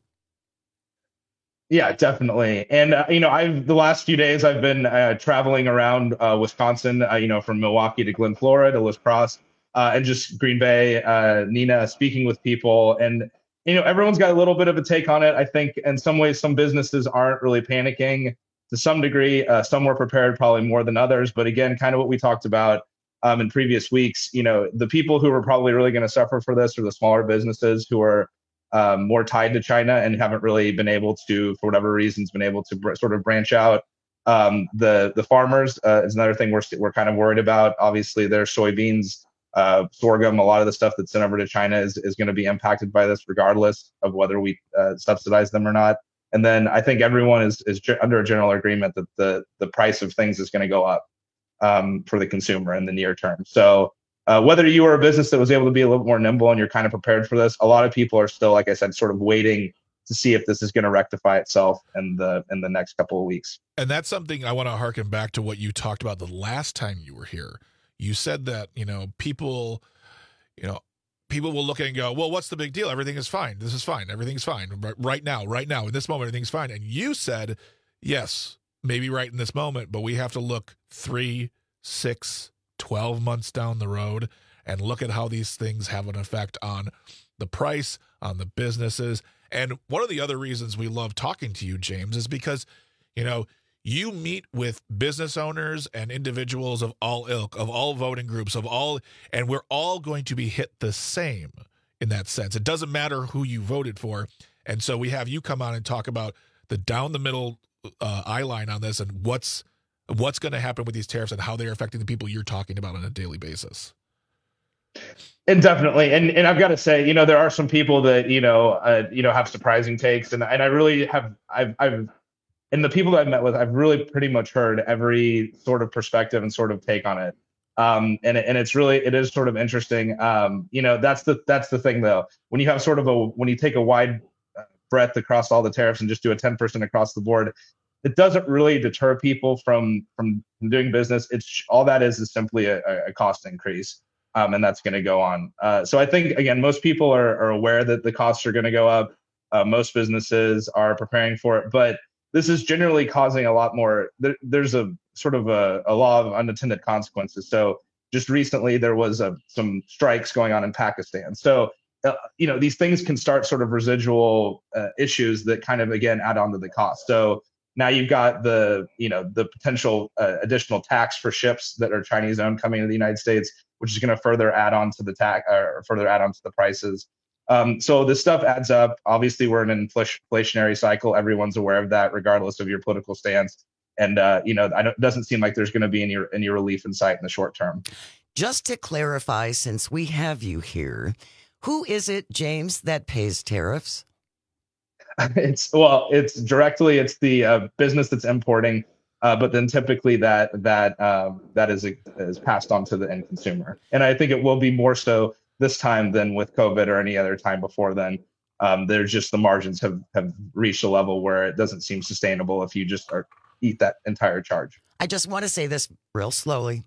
Yeah, definitely. And, uh, you know, I've the last few days I've been uh, traveling around uh, Wisconsin, uh, you know, from Milwaukee to Glen Flora to Liz Cross uh, and just Green Bay, uh, Nina, speaking with people. And, you know, everyone's got a little bit of a take on it. I think in some ways, some businesses aren't really panicking to some degree. Uh, some were prepared probably more than others. But again, kind of what we talked about um, in previous weeks, you know, the people who are probably really going to suffer for this are the smaller businesses who are Um, more tied to China and haven't really been able to, for whatever reasons, been able to br- sort of branch out. Um, the the farmers uh, is another thing we're we're kind of worried about. Obviously, their soybeans, uh, sorghum, a lot of the stuff that's sent over to China is is going to be impacted by this, regardless of whether we uh, subsidize them or not. And then I think everyone is is ge- under a general agreement that the the price of things is going to go up um, for the consumer in the near term. So. Uh, whether you are a business that was able to be a little more nimble and you're kind of prepared for this, a lot of people are still, like I said, sort of waiting to see if this is going to rectify itself in the in the next couple of weeks. And that's something I want to harken back to what you talked about the last time you were here. You said that, you know, people, you know, people will look at it and go, well, what's the big deal? Everything is fine. This is fine. Everything's fine right, right now, right now, in this moment, everything's fine. And you said, yes, maybe right in this moment, but we have to look three, six, twelve months down the road and look at how these things have an effect on the price, on the businesses. And one of the other reasons we love talking to you, James, is because, you know, you meet with business owners and individuals of all ilk, of all voting groups, of all, and we're all going to be hit the same in that sense. It doesn't matter who you voted for. And so we have you come on and talk about the down the middle uh, eye line on this and what's what's going to happen with these tariffs and how they're affecting the people you're talking about on a daily basis. And definitely, and and I've got to say, you know, there are some people that you know, uh, you know, have surprising takes, and and I really have, I've, I've, and the people that I've met with, I've really pretty much heard every sort of perspective and sort of take on it, um, and and it's really, it is sort of interesting, um, you know, that's the that's the thing though, when you have sort of a when you take a wide breadth across all the tariffs and just do a ten percent across the board. it doesn't really deter people from from doing business. It's all that is is simply a, a cost increase, um, and that's going to go on. Uh, so I think again, most people are, are aware that the costs are going to go up. Uh, most businesses are preparing for it, but this is generally causing a lot more. There, there's a sort of a, a law of unintended consequences. So just recently, there was a, some strikes going on in Pakistan. So uh, you know, these things can start sort of residual uh, issues that kind of again add on to the cost. So now you've got the, you know, the potential uh, additional tax for ships that are Chinese owned coming to the United States, which is going to further add on to the tax or further add on to the prices. Um, so this stuff adds up. Obviously, we're in an inflationary cycle. Everyone's aware of that, regardless of your political stance. And uh, you know, I don't, it doesn't seem like there's going to be any any relief in sight in the short term. Just to clarify, since we have you here, who is it, James, that pays tariffs? It's well, it's directly it's the uh, business that's importing, uh, but then typically that that uh, that is is passed on to the end consumer, and I think it will be more so this time than with COVID or any other time before then. Um, there's just the margins have have reached a level where it doesn't seem sustainable if you just start eat that entire charge. I just want to say this real slowly.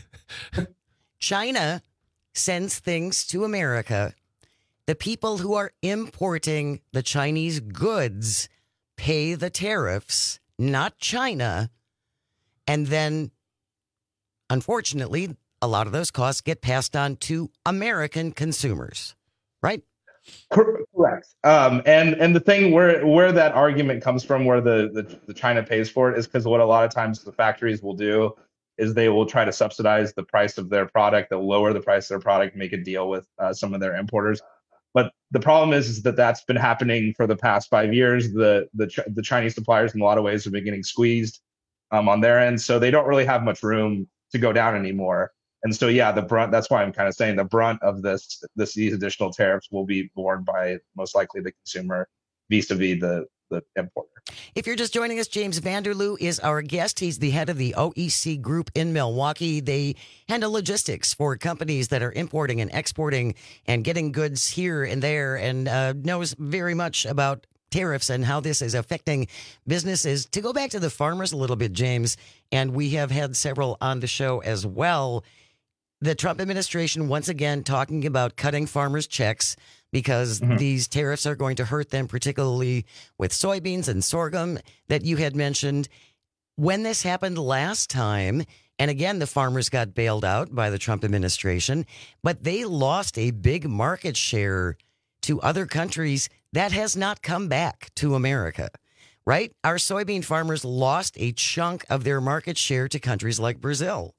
China sends things to America. The people who are importing the Chinese goods pay the tariffs, not China. And then, unfortunately, a lot of those costs get passed on to American consumers, right? Correct. Um, and and the thing where where that argument comes from, where the, the, the China pays for it, is because what a lot of times the factories will do is they will try to subsidize the price of their product. They'll lower the price of their product, make a deal with uh, some of their importers. But the problem is, is that that's been happening for the past five years. The the the Chinese suppliers, in a lot of ways, have been getting squeezed um, on their end, so they don't really have much room to go down anymore. And so, yeah, the brunt. That's why I'm kind of saying the brunt of this, this these additional tariffs will be borne by most likely the consumer, vis-a-vis the the importer. If you're just joining us, James Vanderloo is our guest. He's the head of the O E C Group in Milwaukee. They handle logistics for companies that are importing and exporting and getting goods here and there, and uh, knows very much about tariffs and how this is affecting businesses. To go back to the farmers a little bit, James, and we have had several on the show as well. The Trump administration, once again, talking about cutting farmers' checks because mm-hmm. these tariffs are going to hurt them, particularly with soybeans and sorghum that you had mentioned. When this happened last time, and again, the farmers got bailed out by the Trump administration, but they lost a big market share to other countries. That has not come back to America, right? Our soybean farmers lost a chunk of their market share to countries like Brazil.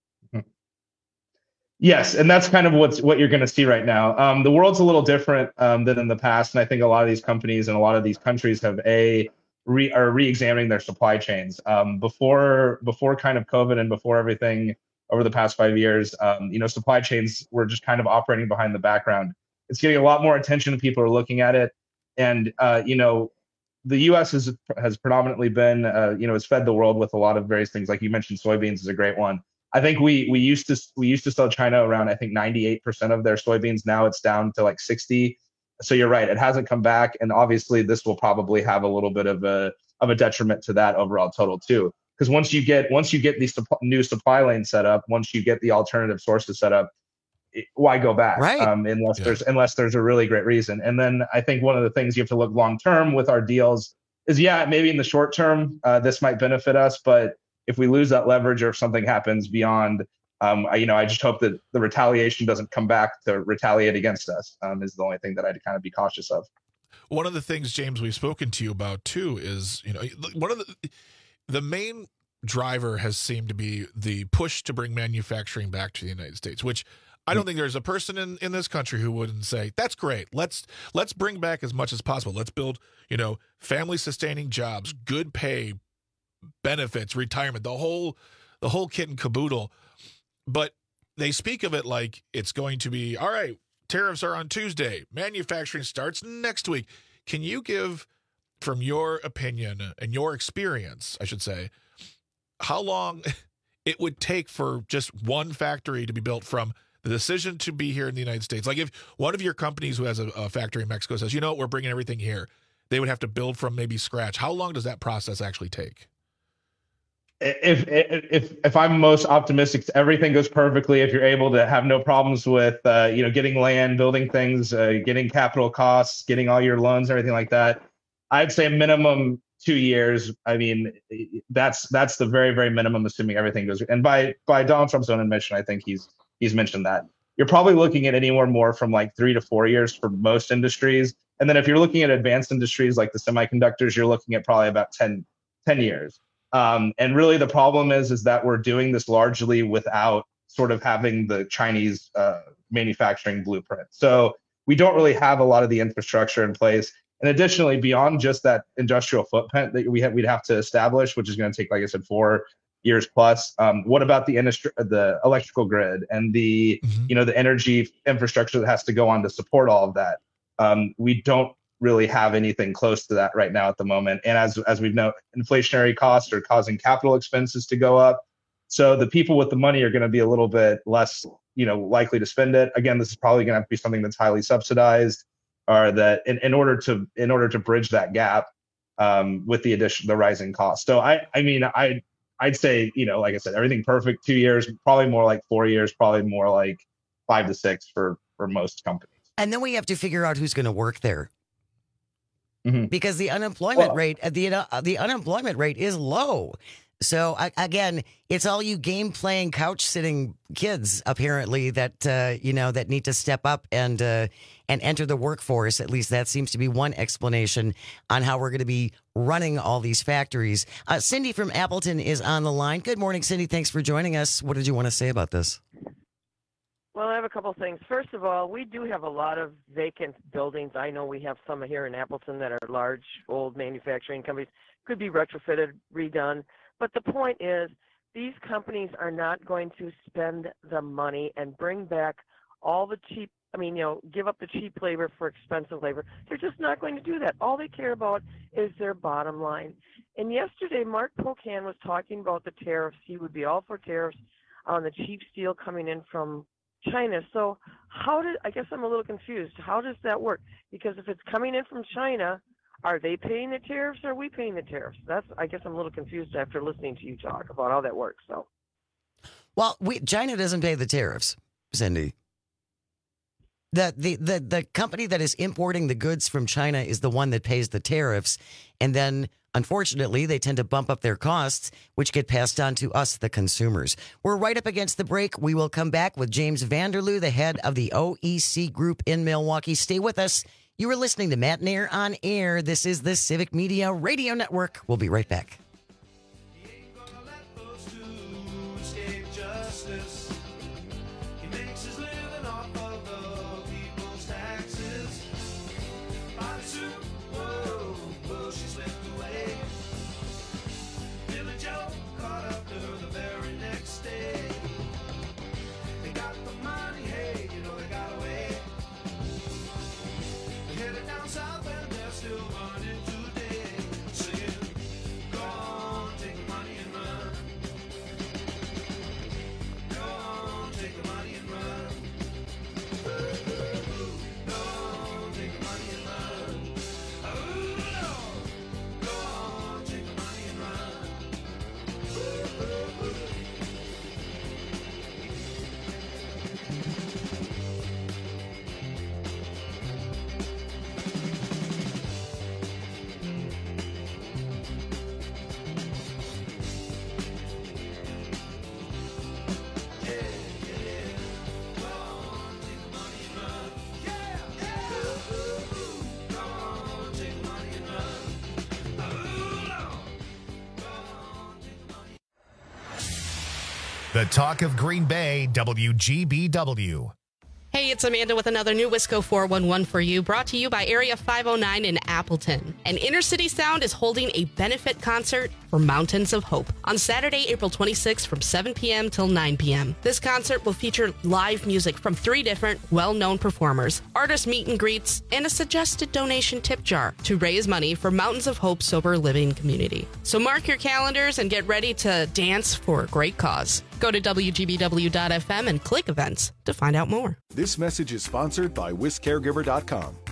Yes, and that's kind of what's what you're going to see right now. Um, the world's a little different um, than in the past, and I think a lot of these companies and a lot of these countries have a re, are re-examining their supply chains. Um, before before kind of COVID and before everything over the past five years, um, you know, supply chains were just kind of operating behind the background. It's getting a lot more attention. People are looking at it, and uh, you know, the U S has has predominantly been, uh, you know, has fed the world with a lot of various things. Like you mentioned, soybeans is a great one. I think we we used to we used to sell China around I think ninety-eight percent of their soybeans. Now it's down to like sixty. So you're right, it hasn't come back, and obviously this will probably have a little bit of a of a detriment to that overall total too. Because once you get once you get these supp- new supply lanes set up, once you get the alternative sources set up, it, why go back? Right. Um, unless yeah. there's unless there's a really great reason. And then I think one of the things you have to look long term with our deals is yeah, maybe in the short term uh, this might benefit us, but if we lose that leverage or if something happens beyond, um, I, you know, I just hope that the retaliation doesn't come back to retaliate against us um, is the only thing that I'd kind of be cautious of. One of the things, James, we've spoken to you about, too, is, you know, one of the the main driver has seemed to be the push to bring manufacturing back to the United States, which I don't think there's a person in, in this country who wouldn't say, that's great. Let's let's bring back as much as possible. Let's build, you know, family sustaining jobs, good pay, benefits, retirement, the whole the whole kit and caboodle. But they speak of it like it's going to be, all right, tariffs are on Tuesday, manufacturing starts next week. Can you give, from your opinion and your experience, I should say, how long it would take for just one factory to be built from the decision to be here in the United States? Like if one of your companies who has a, a factory in Mexico says, you know what, we're bringing everything here, they would have to build from maybe scratch. How long does that process actually take? If if if I'm most optimistic, everything goes perfectly. If you're able to have no problems with uh, you know getting land, building things, uh, getting capital costs, getting all your loans, everything like that, I'd say minimum two years. I mean, that's that's the very very minimum, assuming everything goes. And by by Donald Trump's own admission, I think he's he's mentioned that you're probably looking at anywhere more from like three to four years for most industries. And then if you're looking at advanced industries like the semiconductors, you're looking at probably about ten, ten years. Um, and really the problem is, is that we're doing this largely without sort of having the Chinese uh, manufacturing blueprint. So we don't really have a lot of the infrastructure in place. And additionally, beyond just that industrial footprint that we have, we'd have to establish, which is going to take, like I said, four years plus. Um, what about the industry, the electrical grid and the, mm-hmm. you know, the energy infrastructure that has to go on to support all of that? Um, we don't really have anything close to that right now at the moment. And as as we know, inflationary costs are causing capital expenses to go up. So the people with the money are going to be a little bit less, you know, likely to spend it. Again, this is probably going to have to be something that's highly subsidized, or that in, in order to in order to bridge that gap um, with the addition the rising costs. So I I mean I I'd say, you know, like I said, everything perfect, two years, probably more like four years, probably more like five to six for for most companies. And then we have to figure out who's going to work there. Mm-hmm. Because the unemployment well, rate, the uh, the unemployment rate is low. So I, again, it's all you game playing, couch sitting kids apparently that uh, you know that need to step up and uh, and enter the workforce. At least that seems to be one explanation on how we're going to be running all these factories. Uh, Cindy from Appleton is on the line. Good morning, Cindy. Thanks for joining us. What did you want to say about this? Well, I have a couple of things. First of all, we do have a lot of vacant buildings. I know we have some here in Appleton that are large, old manufacturing companies. Could be retrofitted, redone. But the point is, these companies are not going to spend the money and bring back all the cheap, I mean, you know, give up the cheap labor for expensive labor. They're just not going to do that. All they care about is their bottom line. And yesterday, Mark Pocan was talking about the tariffs. He would be all for tariffs on the cheap steel coming in from China. So how did, I guess I'm a little confused. How does that work? Because if it's coming in from China, are they paying the tariffs or are we paying the tariffs? That's, I guess I'm a little confused after listening to you talk about how that works. So, well, we, China doesn't pay the tariffs, Cindy. The, the, the, the company that is importing the goods from China is the one that pays the tariffs. And then, unfortunately, they tend to bump up their costs, which get passed on to us, the consumers. We're right up against the break. We will come back with James Vanderloo, the head of the O E C Group in Milwaukee. Stay with us. You are listening to Matt Nair on Air. This is the Civic Media Radio Network. We'll be right back. The talk of Green Bay, W G B W. Hey, it's Amanda with another new Wisco four one one for you, brought to you by Area five oh nine in Appleton. And Inner City Sound is holding a benefit concert for Mountains of Hope on Saturday, April twenty-sixth from seven p.m. till nine p.m. This concert will feature live music from three different well-known performers, artist meet and greets, and a suggested donation tip jar to raise money for Mountains of Hope Sober Living Community. So mark your calendars and get ready to dance for a great cause. Go to W G B W dot F M and click events to find out more. This message is sponsored by Wisc Caregiver dot com.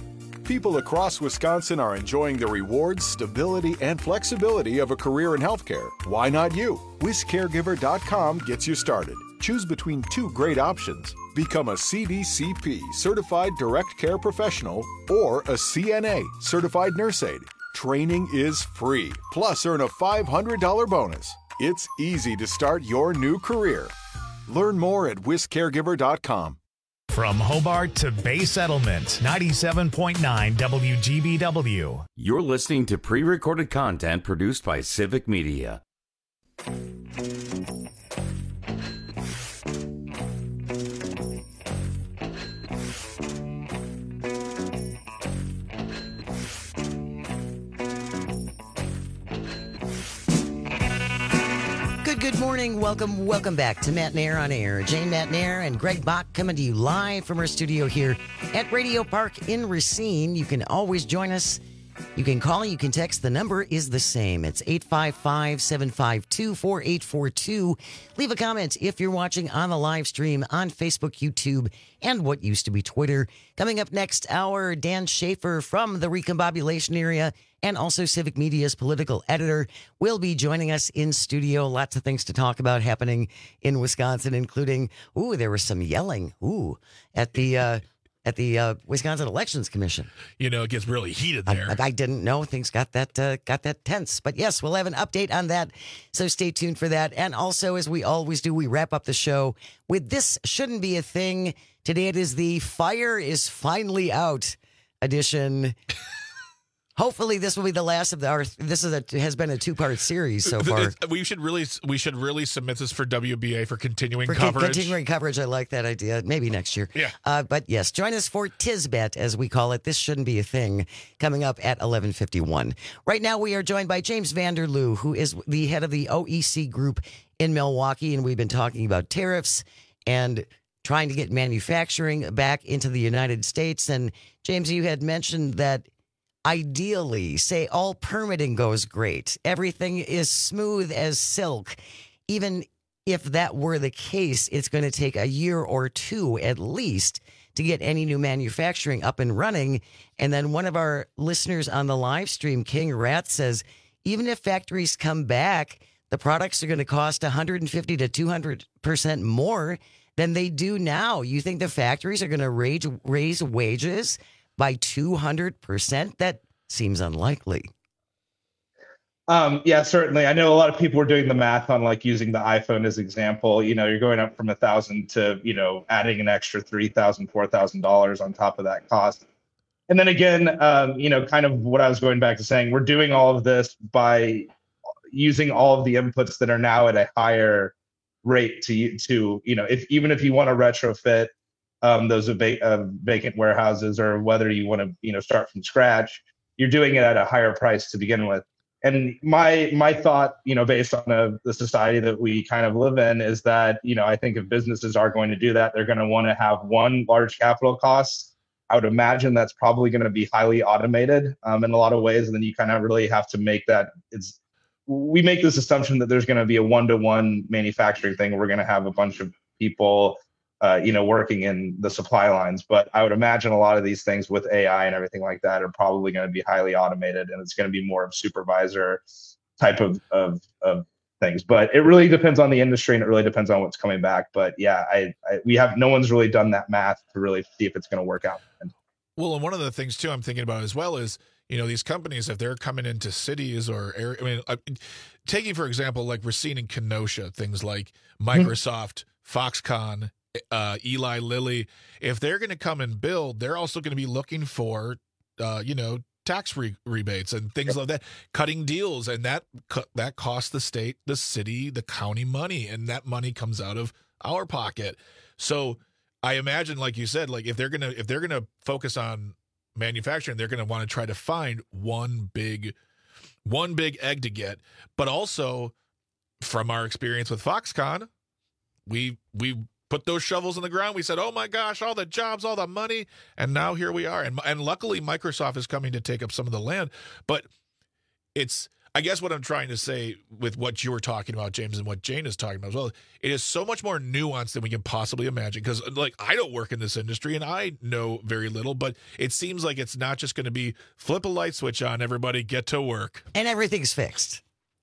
People across Wisconsin are enjoying the rewards, stability, and flexibility of a career in healthcare. Why not you? Wiz Caregiver dot com gets you started. Choose between two great options. Become a C D C P, Certified Direct Care Professional, or a C N A, Certified Nurse Aide. Training is free, plus earn a five hundred dollars bonus. It's easy to start your new career. Learn more at Wiz Caregiver dot com. From Hobart to Bay Settlement, ninety-seven point nine W G B W. You're listening to pre-recorded content produced by Civic Media. Good morning. Welcome, welcome back to Matt Nair on Air. Jane Matt Nair and Greg Bach coming to you live from our studio here at Radio Park in Racine. You can always join us. You can call, you can text. The number is the same. It's eight five five, seven five two, four eight four two. Leave a comment if you're watching on the live stream on Facebook, YouTube, and what used to be Twitter. Coming up next hour, Dan Schaefer from the Recombobulation area and also Civic Media's political editor will be joining us in studio. Lots of things to talk about happening in Wisconsin, including, ooh, there was some yelling, ooh, at the... Uh, At the uh, Wisconsin Elections Commission. You know, it gets really heated there. I, I didn't know things got that uh, got that tense. But yes, we'll have an update on that. So stay tuned for that. And also, as we always do, we wrap up the show with This Shouldn't Be a Thing. Today it is the Fire is Finally Out edition. Hopefully, this will be the last of the. Our, this is a has been a two part series so far. We should really we should really submit this for W B A for continuing for coverage. Continuing coverage, I like that idea. Maybe next year. Yeah. Uh, but yes, join us for Tisbet, as we call it. This shouldn't be a thing. Coming up at eleven fifty one. Right now, we are joined by James Vanderloo, who is the head of the O E C Group in Milwaukee, and we've been talking about tariffs and trying to get manufacturing back into the United States. And James, you had mentioned that. Ideally, say all permitting goes great. Everything is smooth as silk. Even if that were the case, it's going to take a year or two at least to get any new manufacturing up and running. And then one of our listeners on the live stream, King Rat, says, even if factories come back, the products are going to cost one hundred fifty to two hundred percent more than they do now. You think the factories are going to raise, raise wages by two hundred percent? That seems unlikely. Um, yeah, certainly. I know a lot of people are doing the math on like using the iPhone as example. You know, you're going up from a thousand to, you know, adding an extra three thousand, four thousand dollars on top of that cost. And then again, um, you know, kind of what I was going back to saying, we're doing all of this by using all of the inputs that are now at a higher rate to, to you know, if even if you want to retrofit Um, those va- uh, vacant warehouses, or whether you want to, you know, start from scratch, you're doing it at a higher price to begin with. And my my thought, you know, based on uh, the society that we kind of live in, is that, you know, I think if businesses are going to do that, they're going to want to have one large capital costs. I would imagine that's probably going to be highly automated um, in a lot of ways, and then you kind of really have to make that. It's we make this assumption that there's going to be a one-to-one manufacturing thing. We're going to have a bunch of people. Uh, you know, working in the supply lines. But I would imagine a lot of these things with A I and everything like that are probably going to be highly automated, and it's going to be more of supervisor type of, of, of things. But it really depends on the industry, and it really depends on what's coming back. But yeah, I, I we have no one's really done that math to really see if it's going to work out. Well, and one of the things too I'm thinking about as well is, you know, these companies, if they're coming into cities or area, I mean, uh, taking for example, like we're seeing in Kenosha, things like Microsoft, Foxconn, uh, Eli Lilly, if they're going to come and build, they're also going to be looking for, uh, you know, tax re- rebates and things like that, cutting deals, and that that costs the state, the city, the county money, and that money comes out of our pocket. So I imagine, like you said, like if they're gonna if they're gonna focus on manufacturing, they're gonna want to try to find one big one big egg to get. But also, from our experience with Foxconn, we we. put those shovels in the ground. We said, oh my gosh, all the jobs, all the money. And now here we are. And and luckily Microsoft is coming to take up some of the land. But it's, I guess what I'm trying to say with what you were talking about, James, and what Jane is talking about as well, it is so much more nuanced than we can possibly imagine. Because, like, I don't work in this industry and I know very little, but it seems like it's not just going to be flip a light switch on, everybody get to work, and everything's fixed.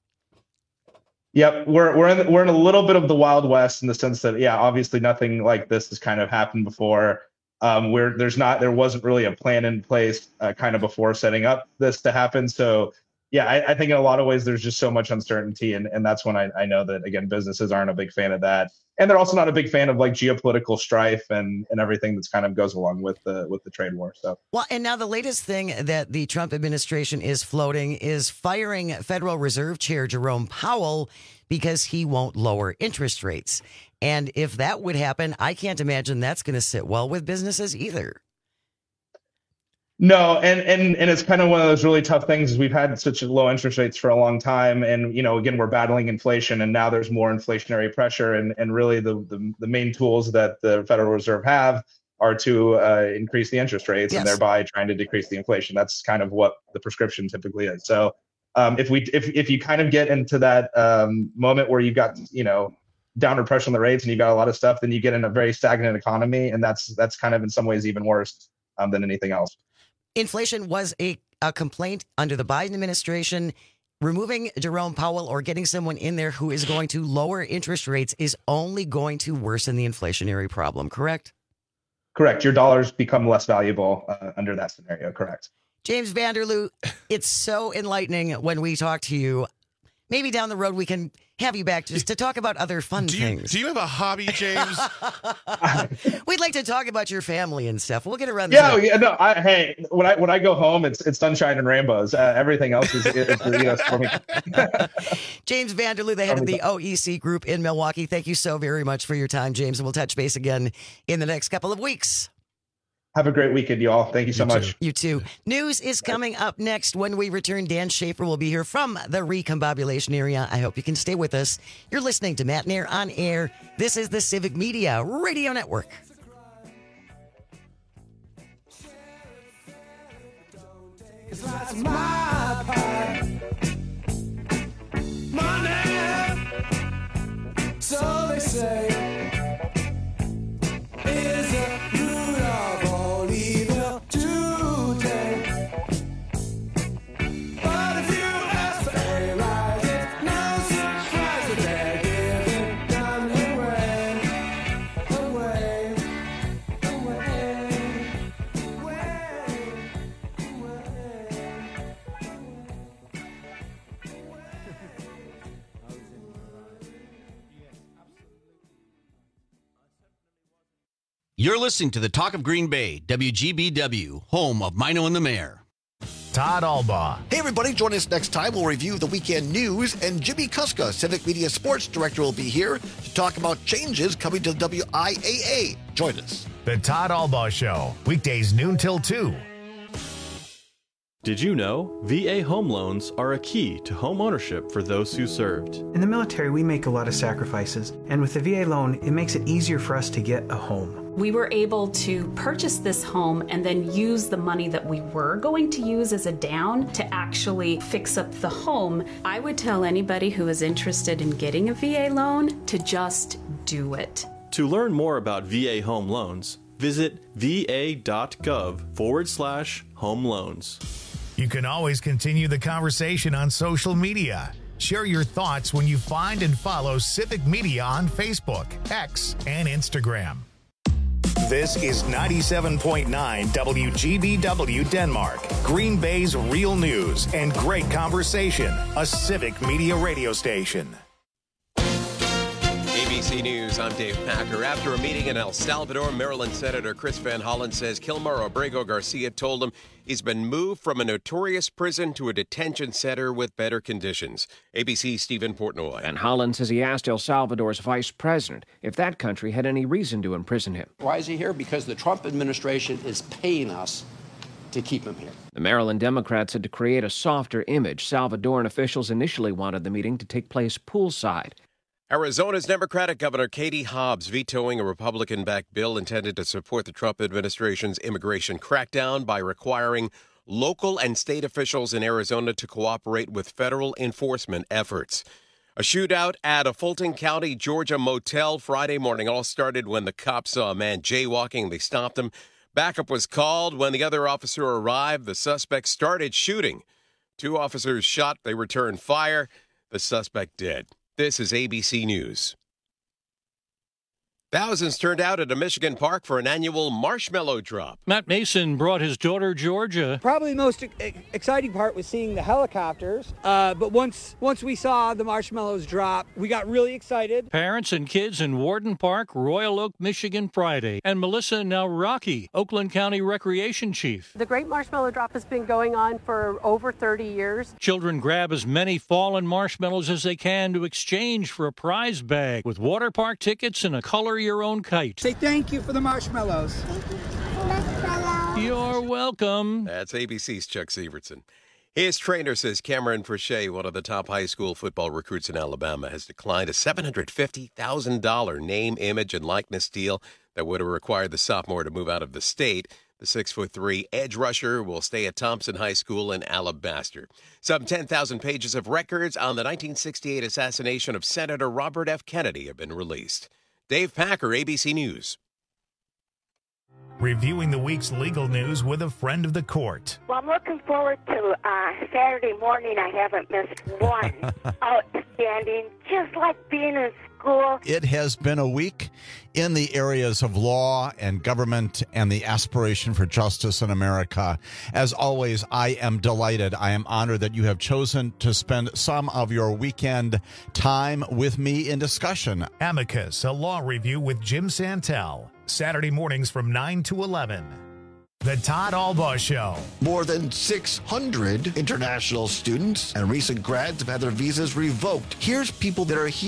Yep, we're we're in the, we're in a little bit of the Wild West in the sense that, yeah, obviously nothing like this has kind of happened before. Um, where there's not, there wasn't really a plan in place uh, kind of before setting up this to happen. So, yeah, I, I think in a lot of ways there's just so much uncertainty, and and that's when I, I know that, again, businesses aren't a big fan of that, and they're also not a big fan of like geopolitical strife and and everything that's kind of goes along with the with the trade war. So, well, and now the latest thing that the Trump administration is floating is firing Federal Reserve Chair Jerome Powell because he won't lower interest rates. And if that would happen, I can't imagine that's going to sit well with businesses either. No, and and and it's kind of one of those really tough things is we've had such low interest rates for a long time, and you know, again, we're battling inflation, and now there's more inflationary pressure, and and really the the, the main tools that the Federal Reserve have are to uh, increase the interest rates, yes, and thereby trying to decrease the inflation. That's kind of what the prescription typically is. So um, if we if if you kind of get into that um, moment where you've got, you know, downward pressure on the rates and you've got a lot of stuff, then you get in a very stagnant economy, and that's that's kind of in some ways even worse um, than anything else. Inflation was a, a complaint under the Biden administration. Removing Jerome Powell or getting someone in there who is going to lower interest rates is only going to worsen the inflationary problem, correct? Correct. Your dollars become less valuable uh, under that scenario, correct. James Vanderloo, it's so enlightening when we talk to you. Maybe down the road we can have you back just to talk about other fun do you, things. Do you have a hobby, James? We'd like to talk about your family and stuff. We'll get around. Yeah, yeah. No, I, hey, when I when I go home, it's it's sunshine and rainbows. Uh, everything else is, is you know, for me. James Vanderloo, the head of the O E C Group in Milwaukee. Thank you so very much for your time, James, and we'll touch base again in the next couple of weeks. Have a great weekend, y'all. Thank you so you much. Too. You too. News is coming up next. When we return, Dan Schaefer will be here from the Recombobulation area. I hope you can stay with us. You're listening to Matt Nair on Air. This is the Civic Media Radio Network. It's like my part. Money, so they say, is a root of all evil today. But if you ask for a rise, it's no surprise that they're giving none away, away, away, You're listening to the Talk of Green Bay, W G B W, home of Mino and the Mayor. Todd Albaugh. Hey, everybody, join us next time. We'll review the weekend news, and Jimmy Kuska, Civic Media Sports Director, will be here to talk about changes coming to the W I A A. Join us. The Todd Albaugh Show, weekdays noon till two. Did you know V A home loans are a key to home ownership for those who served? In the military, we make a lot of sacrifices, and with the V A loan, it makes it easier for us to get a home. We were able to purchase this home and then use the money that we were going to use as a down to actually fix up the home. I would tell anybody who is interested in getting a V A loan to just do it. To learn more about V A home loans, visit va.gov forward slash home loans. You can always continue the conversation on social media. Share your thoughts when you find and follow Civic Media on Facebook, X, and Instagram. This is ninety-seven point nine W G B W Denmark, Green Bay's real news and great conversation, a Civic Media radio station. A B C News, I'm Dave Packer. After a meeting in El Salvador, Maryland Senator Chris Van Hollen says Kilmar Abrego Garcia told him he's been moved from a notorious prison to a detention center with better conditions. A B C's Stephen Portnoy. Van Hollen says he asked El Salvador's vice president if that country had any reason to imprison him. Why is he here? Because the Trump administration is paying us to keep him here. The Maryland Democrats said to create a softer image, Salvadoran officials initially wanted the meeting to take place poolside. Arizona's Democratic Governor Katie Hobbs vetoing a Republican-backed bill intended to support the Trump administration's immigration crackdown by requiring local and state officials in Arizona to cooperate with federal enforcement efforts. A shootout at a Fulton County, Georgia motel Friday morning all started when the cops saw a man jaywalking. They stopped him. Backup was called. When the other officer arrived, the suspect started shooting. Two officers shot. They returned fire. The suspect dead. This is A B C News. Thousands turned out at a Michigan park for an annual marshmallow drop. Matt Mason brought his daughter, Georgia. Probably the most e- exciting part was seeing the helicopters. Uh, but once once we saw the marshmallows drop, we got really excited. Parents and kids in Warden Park, Royal Oak, Michigan Friday. And Melissa Nowrocki, Oakland County Recreation Chief. The Great Marshmallow Drop has been going on for over thirty years. Children grab as many fallen marshmallows as they can to exchange for a prize bag with water park tickets and a color your own kite. Say thank you for the marshmallows. You're welcome. That's A B C's Chuck Severson. His trainer says Cameron Frechette, one of the top high school football recruits in Alabama, has declined a seven hundred fifty thousand dollars name, image, and likeness deal that would have required the sophomore to move out of the state. The six foot three edge rusher will stay at Thompson High School in Alabaster. Some ten thousand pages of records on the nineteen sixty-eight assassination of Senator Robert F. Kennedy have been released. Dave Packer, A B C News. Reviewing the week's legal news with a friend of the court. Well, I'm looking forward to uh, Saturday morning. I haven't missed one. Outstanding, just like being in school. It has been a week in the areas of law and government and the aspiration for justice in America. As always, I am delighted. I am honored that you have chosen to spend some of your weekend time with me in discussion. Amicus, a law review with Jim Santel. Saturday mornings from nine to eleven. The Todd Albaugh Show. More than six hundred international students and recent grads have had their visas revoked. Here's people that are here.